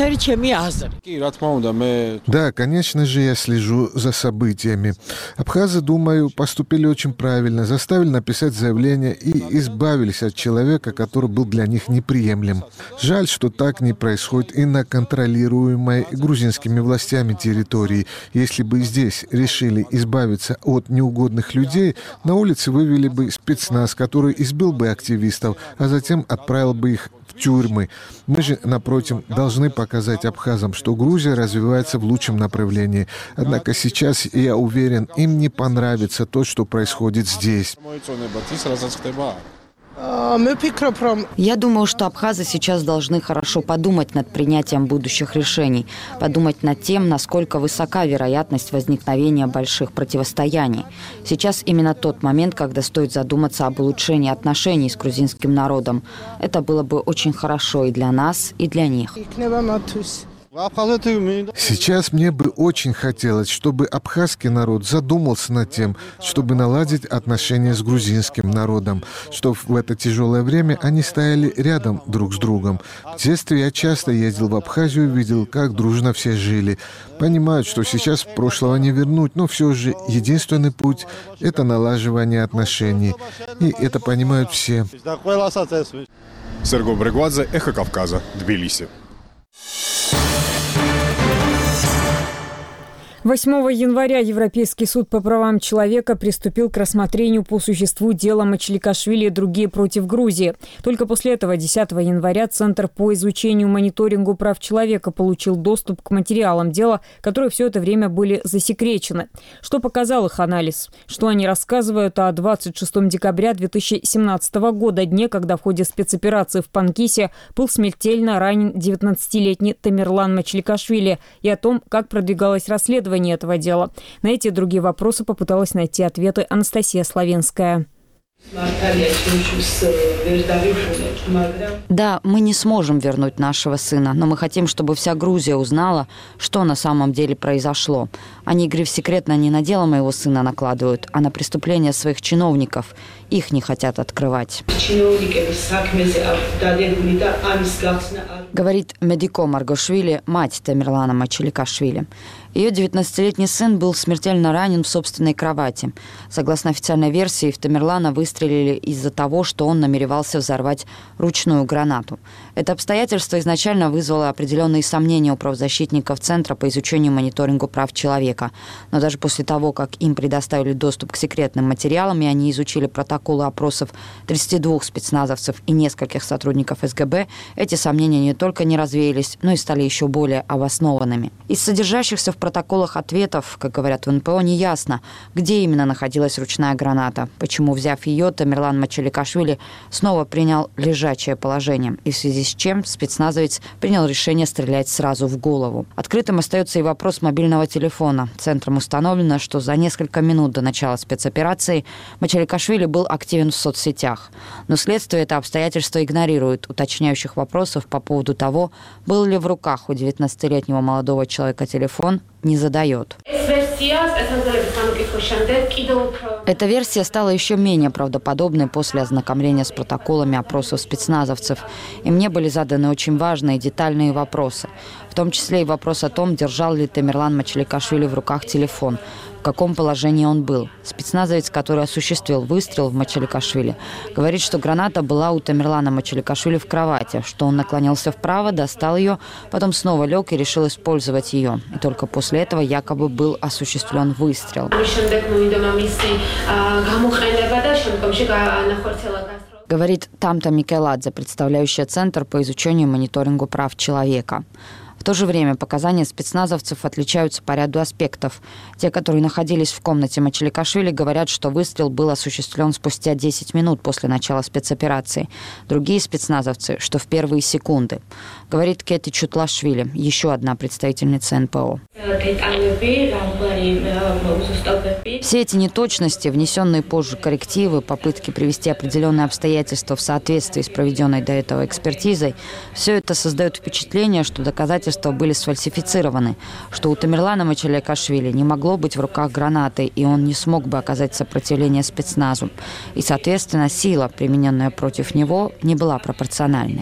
Да, конечно же, я слежу за событиями. Абхазы, думаю, поступили очень правильно, заставили написать заявление и избавились от человека, который был для них неприемлем. Жаль, что так не происходит и на контролируемой грузинскими властями территории. Если бы здесь решили избавиться от неугодных людей, на улице вывели бы спецназ, который избил бы активистов, а затем отправил бы их в тюрьмы. Мы же, напротив, должны показать абхазам, что Грузия развивается в лучшем направлении. Однако сейчас, я уверен, им не понравится то, что происходит здесь. Я думаю, что абхазы сейчас должны хорошо подумать над принятием будущих решений, подумать над тем, насколько высока вероятность возникновения больших противостояний. Сейчас именно тот момент, когда стоит задуматься об улучшении отношений с грузинским народом. Это было бы очень хорошо и для нас, и для них. Сейчас мне бы очень хотелось, чтобы абхазский народ задумался над тем, чтобы наладить отношения с грузинским народом, чтобы в это тяжелое время они стояли рядом друг с другом. В детстве я часто ездил в Абхазию и видел, как дружно все жили. Понимают, что сейчас прошлого не вернуть, но все же единственный путь – это налаживание отношений. И это понимают все. Серго Бригвадзе, Эхо Кавказа, Тбилиси. 8 января Европейский суд по правам человека приступил к рассмотрению по существу дела Мачеликашвили и другие против Грузии. Только после этого 10 января Центр по изучению и мониторингу прав человека получил доступ к материалам дела, которые все это время были засекречены. Что показал их анализ? Что они рассказывают о 26 декабря 2017 года, дне, когда в ходе спецоперации в Панкисе был смертельно ранен 19-летний Тамерлан Мачеликашвили, и о том, как продвигалось расследование этого дела. На эти и другие вопросы попыталась найти ответы Анастасия Славенская. Да, мы не сможем вернуть нашего сына, но мы хотим, чтобы вся Грузия узнала, что на самом деле произошло. Они игры в секретно не на дело моего сына накладывают, а на преступления своих чиновников. Их не хотят открывать. Говорит Медико Маргошвили, мать Тамерлана Мачеликашвили. Ее 19-летний сын был смертельно ранен в собственной кровати. Согласно официальной версии, в Тамерлана выстрелили из-за того, что он намеревался взорвать ручную гранату. Это обстоятельство изначально вызвало определенные сомнения у правозащитников Центра по изучению и мониторингу прав человека. Но даже после того, как им предоставили доступ к секретным материалам, и они изучили протоколы опросов 32 спецназовцев и нескольких сотрудников СГБ, эти сомнения не только не развеялись, но и стали еще более обоснованными. Из содержащихся в протоколах ответов, как говорят в НПО, не ясно, где именно находилась ручная граната, почему, взяв ее, Тамерлан Мачеликашвили снова принял лежачее положение, и в связи с чем спецназовец принял решение стрелять сразу в голову. Открытым остается и вопрос мобильного телефона. Центром установлено, что за несколько минут до начала спецоперации Мачеликашвили был активен в соцсетях. Но следствие это обстоятельство игнорирует. Уточняющих вопросов по поводу того, был ли в руках у 19-летнего молодого человека телефон, не задает. Эта версия стала еще менее правдоподобной после ознакомления с протоколами опросов спецназовцев. И мне были заданы очень важные и детальные вопросы. В том числе и вопрос о том, держал ли Тамерлан Мачеликашвили в руках телефон, в каком положении он был. Спецназовец, который осуществил выстрел в Мачеликашвили, говорит, что граната была у Тамерлана Мачеликашвили в кровати, что он наклонился вправо, достал ее, потом снова лег и решил использовать ее. И только после этого якобы был осуществлен выстрел. Говорит Тамта Микеладзе, представляющая Центр по изучению и мониторингу прав человека. В то же время показания спецназовцев отличаются по ряду аспектов. Те, которые находились в комнате Мачеликашвили, говорят, что выстрел был осуществлен спустя 10 минут после начала спецоперации. Другие спецназовцы, что в первые секунды. Говорит Кети Чутлашвили, еще одна представительница НПО. Все эти неточности, внесенные позже коррективы, попытки привести определенные обстоятельства в соответствии с проведенной до этого экспертизой, все это создает впечатление, что доказательства свидетельства были сфальсифицированы, что у Тамерлана Мачалиакашвили не могло быть в руках гранаты, и он не смог бы оказать сопротивление спецназу. И, соответственно, сила, примененная против него, не была пропорциональной.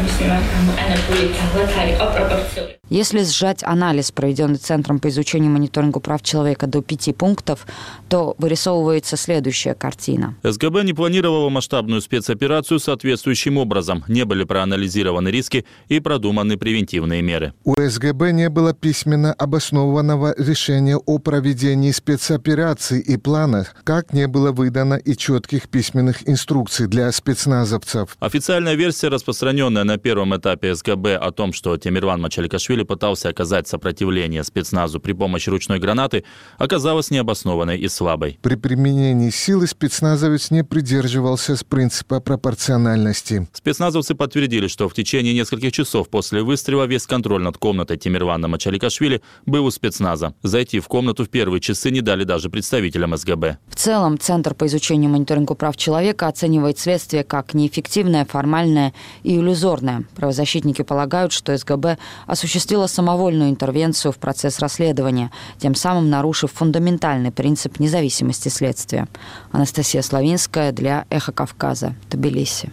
Если сжать анализ, проведенный Центром по изучению и мониторингу прав человека, до 5 пунктов, то вырисовывается следующая картина. СГБ не планировало масштабную спецоперацию соответствующим образом. Не были проанализированы риски и продуманы превентивные меры. У СГБ не было письменно обоснованного решения о проведении спецоперации и плана, как не было выдано и четких письменных инструкций для спецназовцев. Официальная версия, распространенная на первом этапе СГБ о том, что Темирлан Мачалиакашвили пытался оказать сопротивление спецназу при помощи ручной гранаты, оказалась необоснованной и слабой. При применении силы спецназовец не придерживался с принципа пропорциональности. Спецназовцы подтвердили, что в течение нескольких часов после выстрела весь контроль над комнатой Темирлана Мачалиакашвили был у спецназа. Зайти в комнату в первые часы не дали даже представителям СГБ. В целом, Центр по изучению и мониторингу прав человека оценивает следствие как неэффективное, формальное и иллюзорное. Правозащитники полагают, что СГБ осуществила самовольную интервенцию в процесс расследования, тем самым нарушив фундаментальный принцип независимости следствия. Анастасия Славинская для «Эхо Кавказа», Тбилиси.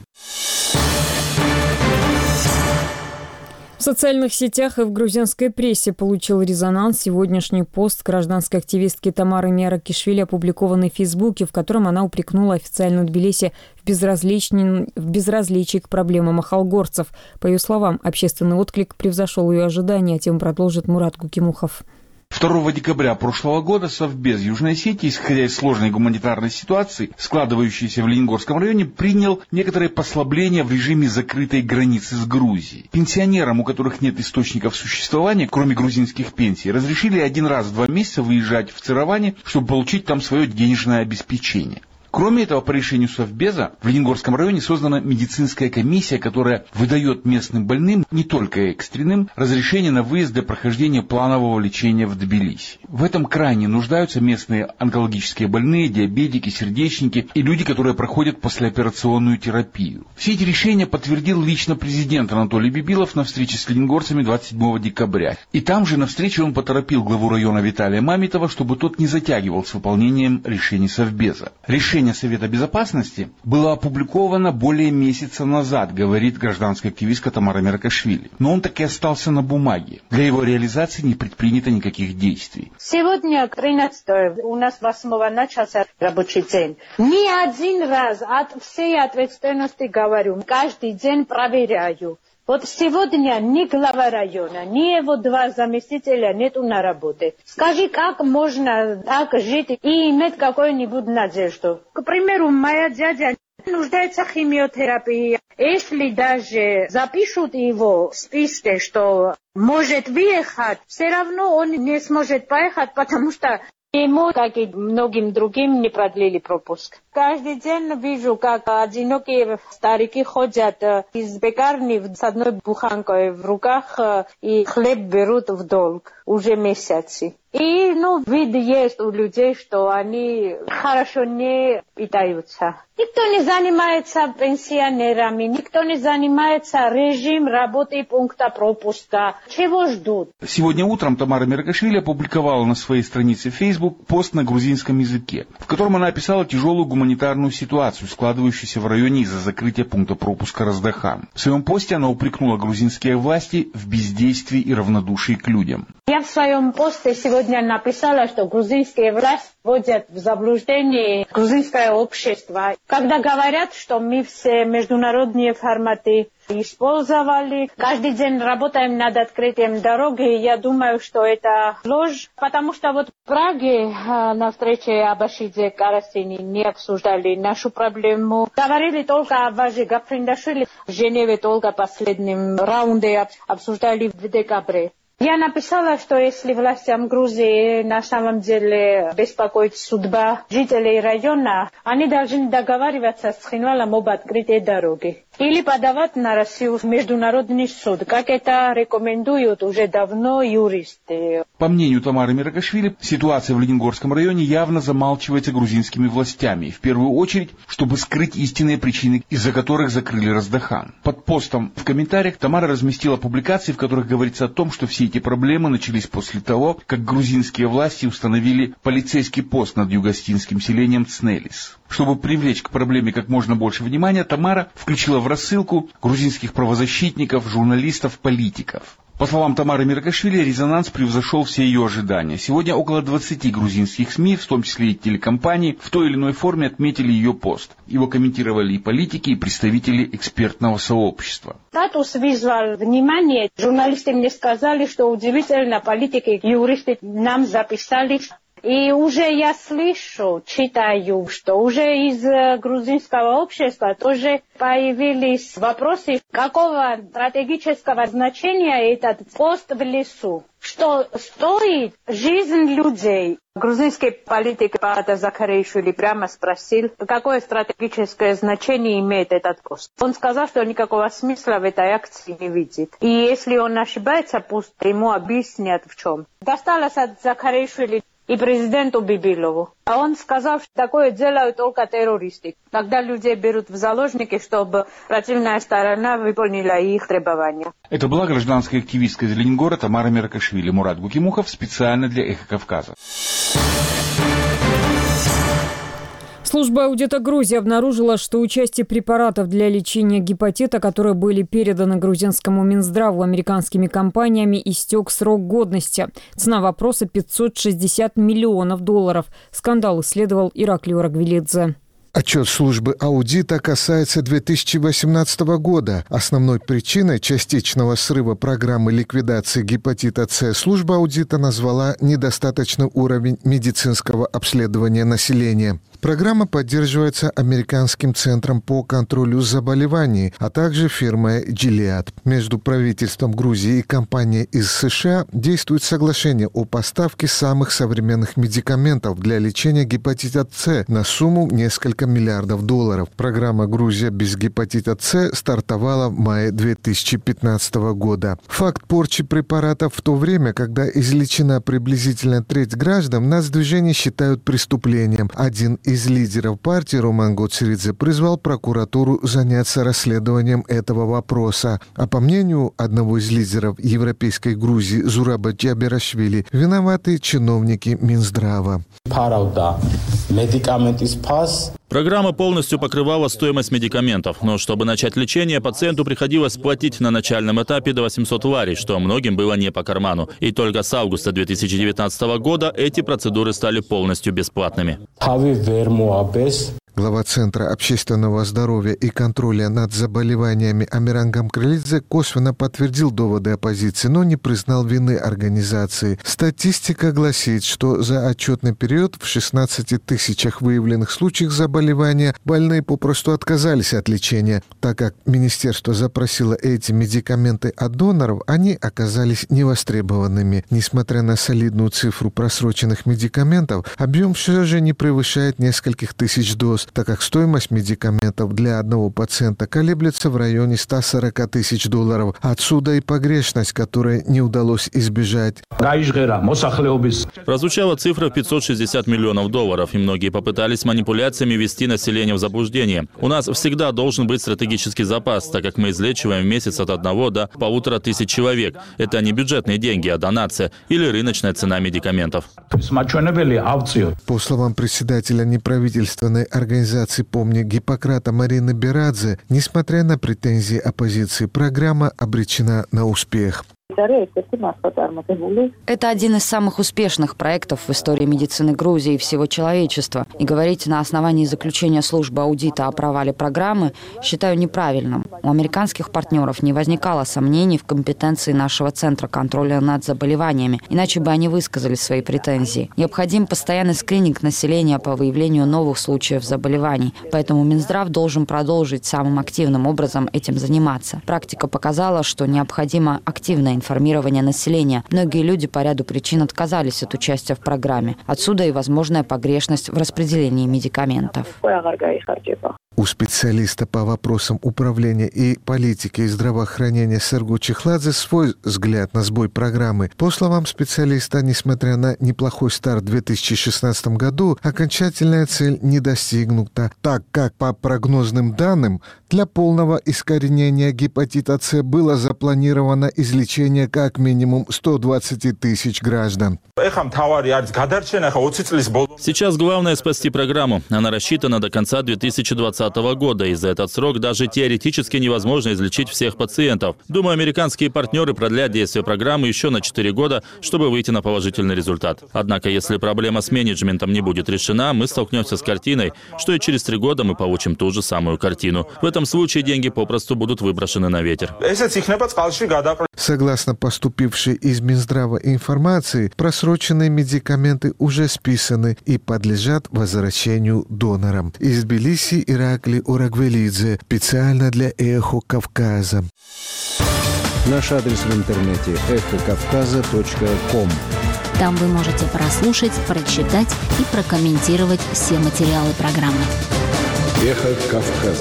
В социальных сетях и в грузинской прессе получил резонанс сегодняшний пост гражданской активистки Тамары Миаракишвили, опубликованный в Фейсбуке, в котором она упрекнула официальную Тбилиси в безразличии к проблемам ахалгорцев. По ее словам, общественный отклик превзошел ее ожидания. О тем продолжит Мурат Кукимухов. 2 декабря прошлого года Совбез Южной Осетии, исходя из сложной гуманитарной ситуации, складывающейся в Лениногорском районе, принял некоторые послабления в режиме закрытой границы с Грузией. Пенсионерам, у которых нет источников существования, кроме грузинских пенсий, разрешили 1 раз в 2 месяца выезжать в Цировани, чтобы получить там свое денежное обеспечение. Кроме этого, по решению Совбеза, в Лениногорском районе создана медицинская комиссия, которая выдает местным больным, не только экстренным, разрешение на выезд для прохождения планового лечения в Тбилиси. В этом крайне нуждаются местные онкологические больные, диабетики, сердечники и люди, которые проходят послеоперационную терапию. Все эти решения подтвердил лично президент Анатолий Бибилов на встрече с лениногорцами 27 декабря. И там же на встрече он поторопил главу района Виталия Мамитова, чтобы тот не затягивал с выполнением решений Совбеза. Решение Совета Безопасности было опубликовано более месяца назад, говорит гражданская активистка Тамара Миаракишвили. Но он таки остался на бумаге. Для его реализации не предпринято никаких действий. Сегодня 13 у нас 8 начался рабочий день. Ни один раз от всей ответственности говорю, каждый день проверяю. Вот сегодня ни глава района, ни его 2 заместителя нету на работе. Скажи, как можно так жить и иметь какую-нибудь надежду? К примеру, моя дядя нуждается в химиотерапии. Если даже запишут его в списке, что может выехать, все равно он не сможет поехать, потому что ему, как и многим другим, не продлили пропуск. Каждый день вижу, как одинокие старики ходят из пекарни с одной буханкой в руках и хлеб берут в долг уже месяцы. И, вид есть у людей, что они хорошо не питаются. Никто не занимается пенсионерами, никто не занимается режимом работы пункта пропуска. Чего ждут? Сегодня утром Тамара Миаракишвили опубликовала на своей странице Facebook пост на грузинском языке, в котором она описала тяжелую гуманитарную ситуацию, складывающуюся в районе из-за закрытия пункта пропуска Раздахан. В своем посте она упрекнула грузинские власти в бездействии и равнодушии к людям. Я в своем посте сегодня написала, что грузинские власти вводят в заблуждение грузинское общество. Когда говорят, что мы все международные форматы использовали, каждый день работаем над открытием дороги, я думаю, что это ложь, потому что в Праге на встрече Абашидзе Карасини не обсуждали нашу проблему. Говорили только о Важи Гаприндашвили. В Женеве только в последнем раунде обсуждали в декабре. Я написала, что если властям Грузии на самом деле беспокоит судьба жителей района, они должны договариваться с Цхинвалом об открытии дороги. Или подавать на Россию в международный суд, как это рекомендуют уже давно юристы. По мнению Тамары Миракашвили, ситуация в Ленингорском районе явно замалчивается грузинскими властями. В первую очередь, чтобы скрыть истинные причины, из-за которых закрыли Раздахан. Под постом в комментариях Тамара разместила публикации, в которых говорится о том, что все эти проблемы начались после того, как грузинские власти установили полицейский пост над югостинским селением Цнелис. Чтобы привлечь к проблеме как можно больше внимания, Тамара включила в рассылку грузинских правозащитников, журналистов, политиков. По словам Тамары Миракашвили, резонанс превзошел все ее ожидания. Сегодня около 20 грузинских СМИ, в том числе и телекомпаний, в той или иной форме отметили ее пост. Его комментировали и политики, и представители экспертного сообщества. Статус вызвал внимание. Журналисты мне сказали, что удивительно, политики, юристы нам записали. И уже я слышу, читаю, что уже из грузинского общества тоже появились вопросы, какого стратегического значения этот пост в лесу. Что стоит жизнь людей. Грузинский политик Пата Закаришвили прямо спросил, какое стратегическое значение имеет этот пост. Он сказал, что никакого смысла в этой акции не видит. И если он ошибается, пусть ему объяснят в чем. Досталось от Закаришвили и президенту Бибилову. А он сказал, что такое делают только террористы. Когда людей берут в заложники, чтобы противная сторона выполнила их требования. Это была гражданская активистка из Ленингора Тамара Миракашвили. Мурат Гукимухов специально для «Эхо Кавказа». Служба аудита Грузии обнаружила, что у части препаратов для лечения гепатита, которые были переданы грузинскому Минздраву американскими компаниями, истек срок годности. Цена вопроса $560 миллионов. Скандал исследовал Ираклий Урагвилидзе. Отчет службы аудита касается 2018 года. Основной причиной частичного срыва программы ликвидации гепатита С служба аудита назвала недостаточный уровень медицинского обследования населения. Программа поддерживается Американским центром по контролю заболеваний, а также фирмой Gilead. Между правительством Грузии и компанией из США действует соглашение о поставке самых современных медикаментов для лечения гепатита С на сумму несколько миллиардов долларов. Программа «Грузия без гепатита С» стартовала в мае 2015 года. Факт порчи препаратов в то время, когда излечена приблизительно треть граждан, нацдвижение считают преступлением. Один из лидеров партии Роман Гоцеридзе призвал прокуратуру заняться расследованием этого вопроса. А по мнению одного из лидеров европейской Грузии Зураба Джаберашвили, виноваты чиновники Минздрава. Программа полностью покрывала стоимость медикаментов, но чтобы начать лечение, пациенту приходилось платить на начальном этапе до 800 лари, что многим было не по карману. И только с августа 2019 года эти процедуры стали полностью бесплатными. Глава Центра общественного здоровья и контроля над заболеваниями Амиран Гамкрылидзе косвенно подтвердил доводы оппозиции, но не признал вины организации. Статистика гласит, что за отчетный период в 16 тысячах выявленных случаев заболевания больные попросту отказались от лечения. Так как министерство запросило эти медикаменты от доноров, они оказались невостребованными. Несмотря на солидную цифру просроченных медикаментов, объем все же не превышает нескольких тысяч доз, так как стоимость медикаментов для одного пациента колеблется в районе $140 тысяч. Отсюда и погрешность, которой не удалось избежать. Прозвучала цифра в $560 миллионов, и многие попытались манипуляциями ввести население в заблуждение. У нас всегда должен быть стратегический запас, так как мы излечиваем в месяц от 1 до 1500 человек. Это не бюджетные деньги, а донация или рыночная цена медикаментов. По словам председателя неправительственной организации «Помни Гиппократа» Марины Берадзе, несмотря на претензии оппозиции, программа обречена на успех. Это один из самых успешных проектов в истории медицины Грузии и всего человечества. И говорить на основании заключения службы аудита о провале программы считаю неправильным. У американских партнеров не возникало сомнений в компетенции нашего Центра контроля над заболеваниями, иначе бы они высказали свои претензии. Необходим постоянный скрининг населения по выявлению новых случаев заболеваний, поэтому Минздрав должен продолжить самым активным образом этим заниматься. Практика показала, что необходима активная информация информирования населения. Многие люди по ряду причин отказались от участия в программе. Отсюда и возможная погрешность в распределении медикаментов. У специалиста по вопросам управления и политики здравоохранения Сергу Чехладзе свой взгляд на сбой программы. По словам специалиста, несмотря на неплохой старт в 2016 году, окончательная цель не достигнута, так как по прогнозным данным для полного искоренения гепатита С было запланировано излечение как минимум 120 тысяч граждан. Сейчас главное спасти программу. Она рассчитана до конца 2020 года, и за этот срок даже теоретически невозможно излечить всех пациентов. Думаю, американские партнеры продлят действие программы еще на 4 года, чтобы выйти на положительный результат. Однако, если проблема с менеджментом не будет решена, мы столкнемся с картиной, что и через 3 года мы получим ту же самую картину. В этом случае деньги попросту будут выброшены на ветер. Согласно поступившей из Минздрава информации, просроченные медикаменты уже списаны и подлежат возвращению донорам. Из Тбилиси Иракли Урагвелидзе. Специально для «Эхо Кавказа». Наш адрес в интернете эхокавказа.ком. Там вы можете прослушать, прочитать и прокомментировать все материалы программы. Эхо Кавказа.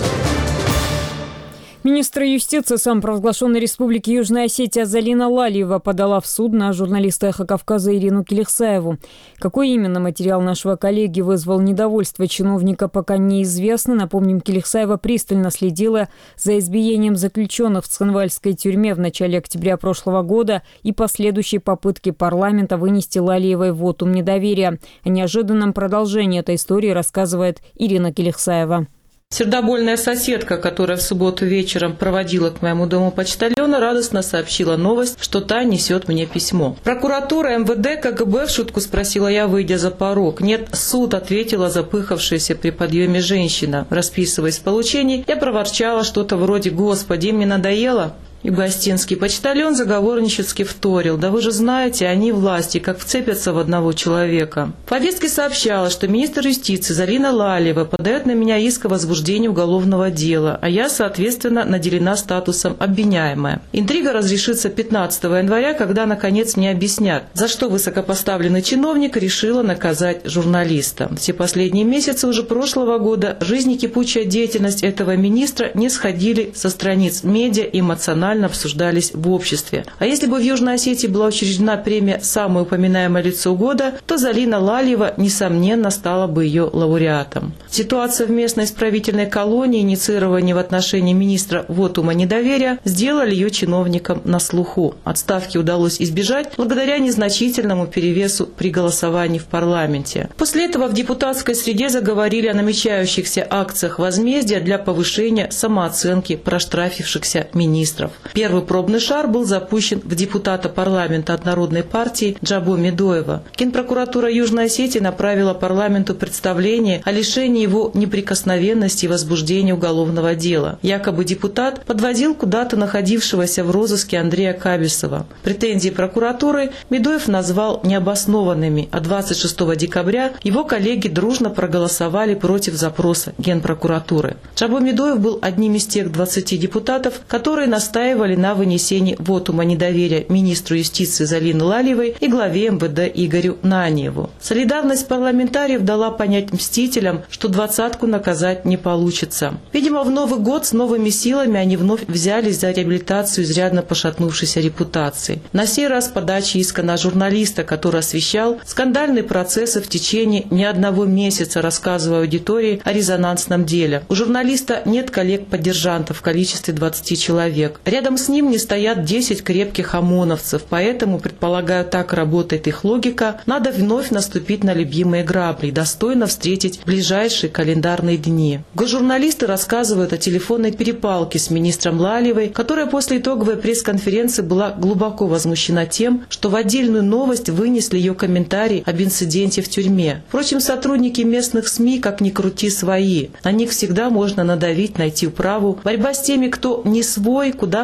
Министр юстиции самопровозглашенной Республики Южная Осетия Залина Лалиева подала в суд на журналиста «Эхо Кавказа» Ирину Келихсаеву. Какой именно материал нашего коллеги вызвал недовольство чиновника, пока неизвестно. Напомним, Келихсаева пристально следила за избиением заключенных в Цхинвальской тюрьме в начале октября прошлого года и последующей попытке парламента вынести Лалиевой вотум недоверия. О неожиданном продолжении этой истории рассказывает Ирина Келихсаева. Сердобольная соседка, которая в субботу вечером проводила к моему дому почтальона, радостно сообщила новость, что та несет мне письмо. Прокуратура, МВД, КГБ, в шутку спросила я, выйдя за порог. Нет, суд, ответила запыхавшаяся при подъеме женщина. Расписываясь в получении, я проворчала что-то вроде «Господи, мне надоело». И гостинский почтальон заговорнически вторил: «Да вы же знаете, они власти, как вцепятся в одного человека». В повестке сообщалось, что министр юстиции Залина Лалиева подает на меня иск о возбуждении уголовного дела, а я, соответственно, наделена статусом обвиняемая. Интрига разрешится 15 января, когда, наконец, мне объяснят, за что высокопоставленный чиновник решила наказать журналиста. Все последние месяцы уже прошлого года жизнь и кипучая деятельность этого министра не сходили со страниц медиа и эмоционально обсуждались в обществе. А если бы в Южной Осетии была учреждена премия «Самое упоминаемое лицо года», то Залина Лалиева, несомненно, стала бы ее лауреатом. Ситуация в местной исправительной колонии, инициирование в отношении министра вотума недоверия, сделали ее чиновником на слуху. Отставки удалось избежать благодаря незначительному перевесу при голосовании в парламенте. После этого в депутатской среде заговорили о намечающихся акциях возмездия для повышения самооценки проштрафившихся министров. Первый пробный шар был запущен в депутата парламента от Народной партии Джабо Медоева. Генпрокуратура Южной Осетии направила парламенту представление о лишении его неприкосновенности и возбуждении уголовного дела. Якобы депутат подводил куда-то находившегося в розыске Андрея Кабисова. Претензии прокуратуры Медоев назвал необоснованными, а 26 декабря его коллеги дружно проголосовали против запроса Генпрокуратуры. Джабо Медоев был одним из тех 20 депутатов, которые настаивали на вынесении вотума недоверия министру юстиции Залине Лалиевой и главе МВД Игорю Наниеву. Солидарность парламентариев дала понять мстителям, что двадцатку наказать не получится. Видимо, в Новый год с новыми силами они вновь взялись за реабилитацию изрядно пошатнувшейся репутации. На сей раз подача иска на журналиста, который освещал скандальные процессы в течение не одного месяца, рассказывая аудитории о резонансном деле. У журналиста нет коллег-поддержантов в количестве 20 человек. Рядом с ним не стоят 10 крепких ОМОНовцев, поэтому, предполагаю, так работает их логика, надо вновь наступить на любимые грабли и достойно встретить ближайшие календарные дни. Журналисты рассказывают о телефонной перепалке с министром Лалиевой, которая после итоговой пресс-конференции была глубоко возмущена тем, что в отдельную новость вынесли ее комментарий об инциденте в тюрьме. Впрочем, сотрудники местных СМИ, как ни крути, свои. На них всегда можно надавить, найти управу. Борьба с теми, кто не свой, куда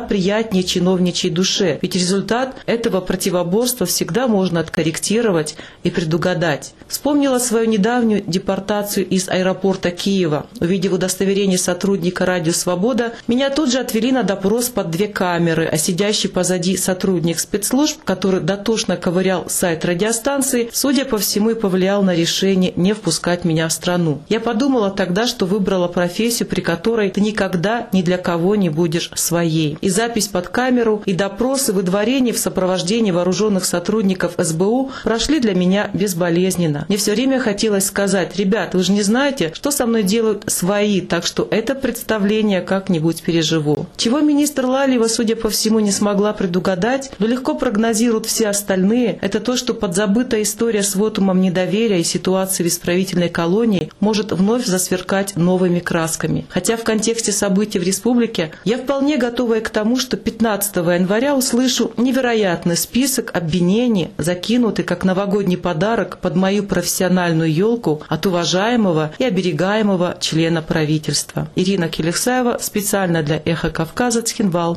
приятнее чиновничьей душе. Ведь результат этого противоборства всегда можно откорректировать и предугадать. Вспомнила свою недавнюю депортацию из аэропорта Киева. Увидев удостоверение сотрудника «Радио Свобода», меня тут же отвели на допрос под 2 камеры, а сидящий позади сотрудник спецслужб, который дотошно ковырял сайт радиостанции, судя по всему, и повлиял на решение не впускать меня в страну. Я подумала тогда, что выбрала профессию, при которой ты никогда ни для кого не будешь своей. И запись под камеру, и допросы, выдворение в сопровождении вооруженных сотрудников СБУ прошли для меня безболезненно. Мне все время хотелось сказать: ребят, вы же не знаете, что со мной делают свои, так что это представление как-нибудь переживу. Чего министр Лалиева, судя по всему, не смогла предугадать, но легко прогнозируют все остальные, это то, что подзабытая история с вотумом недоверия и ситуации в исправительной колонии может вновь засверкать новыми красками. Хотя в контексте событий в республике я вполне готова и к тому, что 15 января услышу невероятный список обвинений, закинутый как новогодний подарок под мою профессиональную елку от уважаемого и оберегаемого члена правительства. Ирина Келексаева, специально для «Эхо Кавказа», Цхинвал.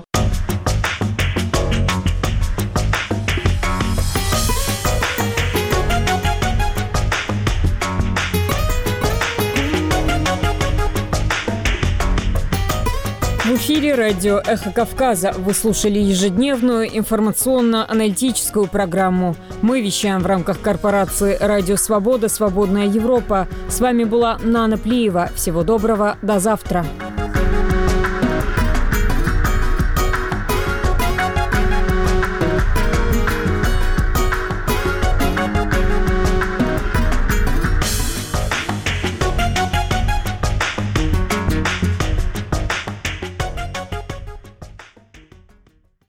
В эфире радио «Эхо Кавказа». Вы слушали ежедневную информационно-аналитическую программу. Мы вещаем в рамках корпорации «Радио Свобода. Свободная Европа». С вами была Нана Плиева. Всего доброго. До завтра.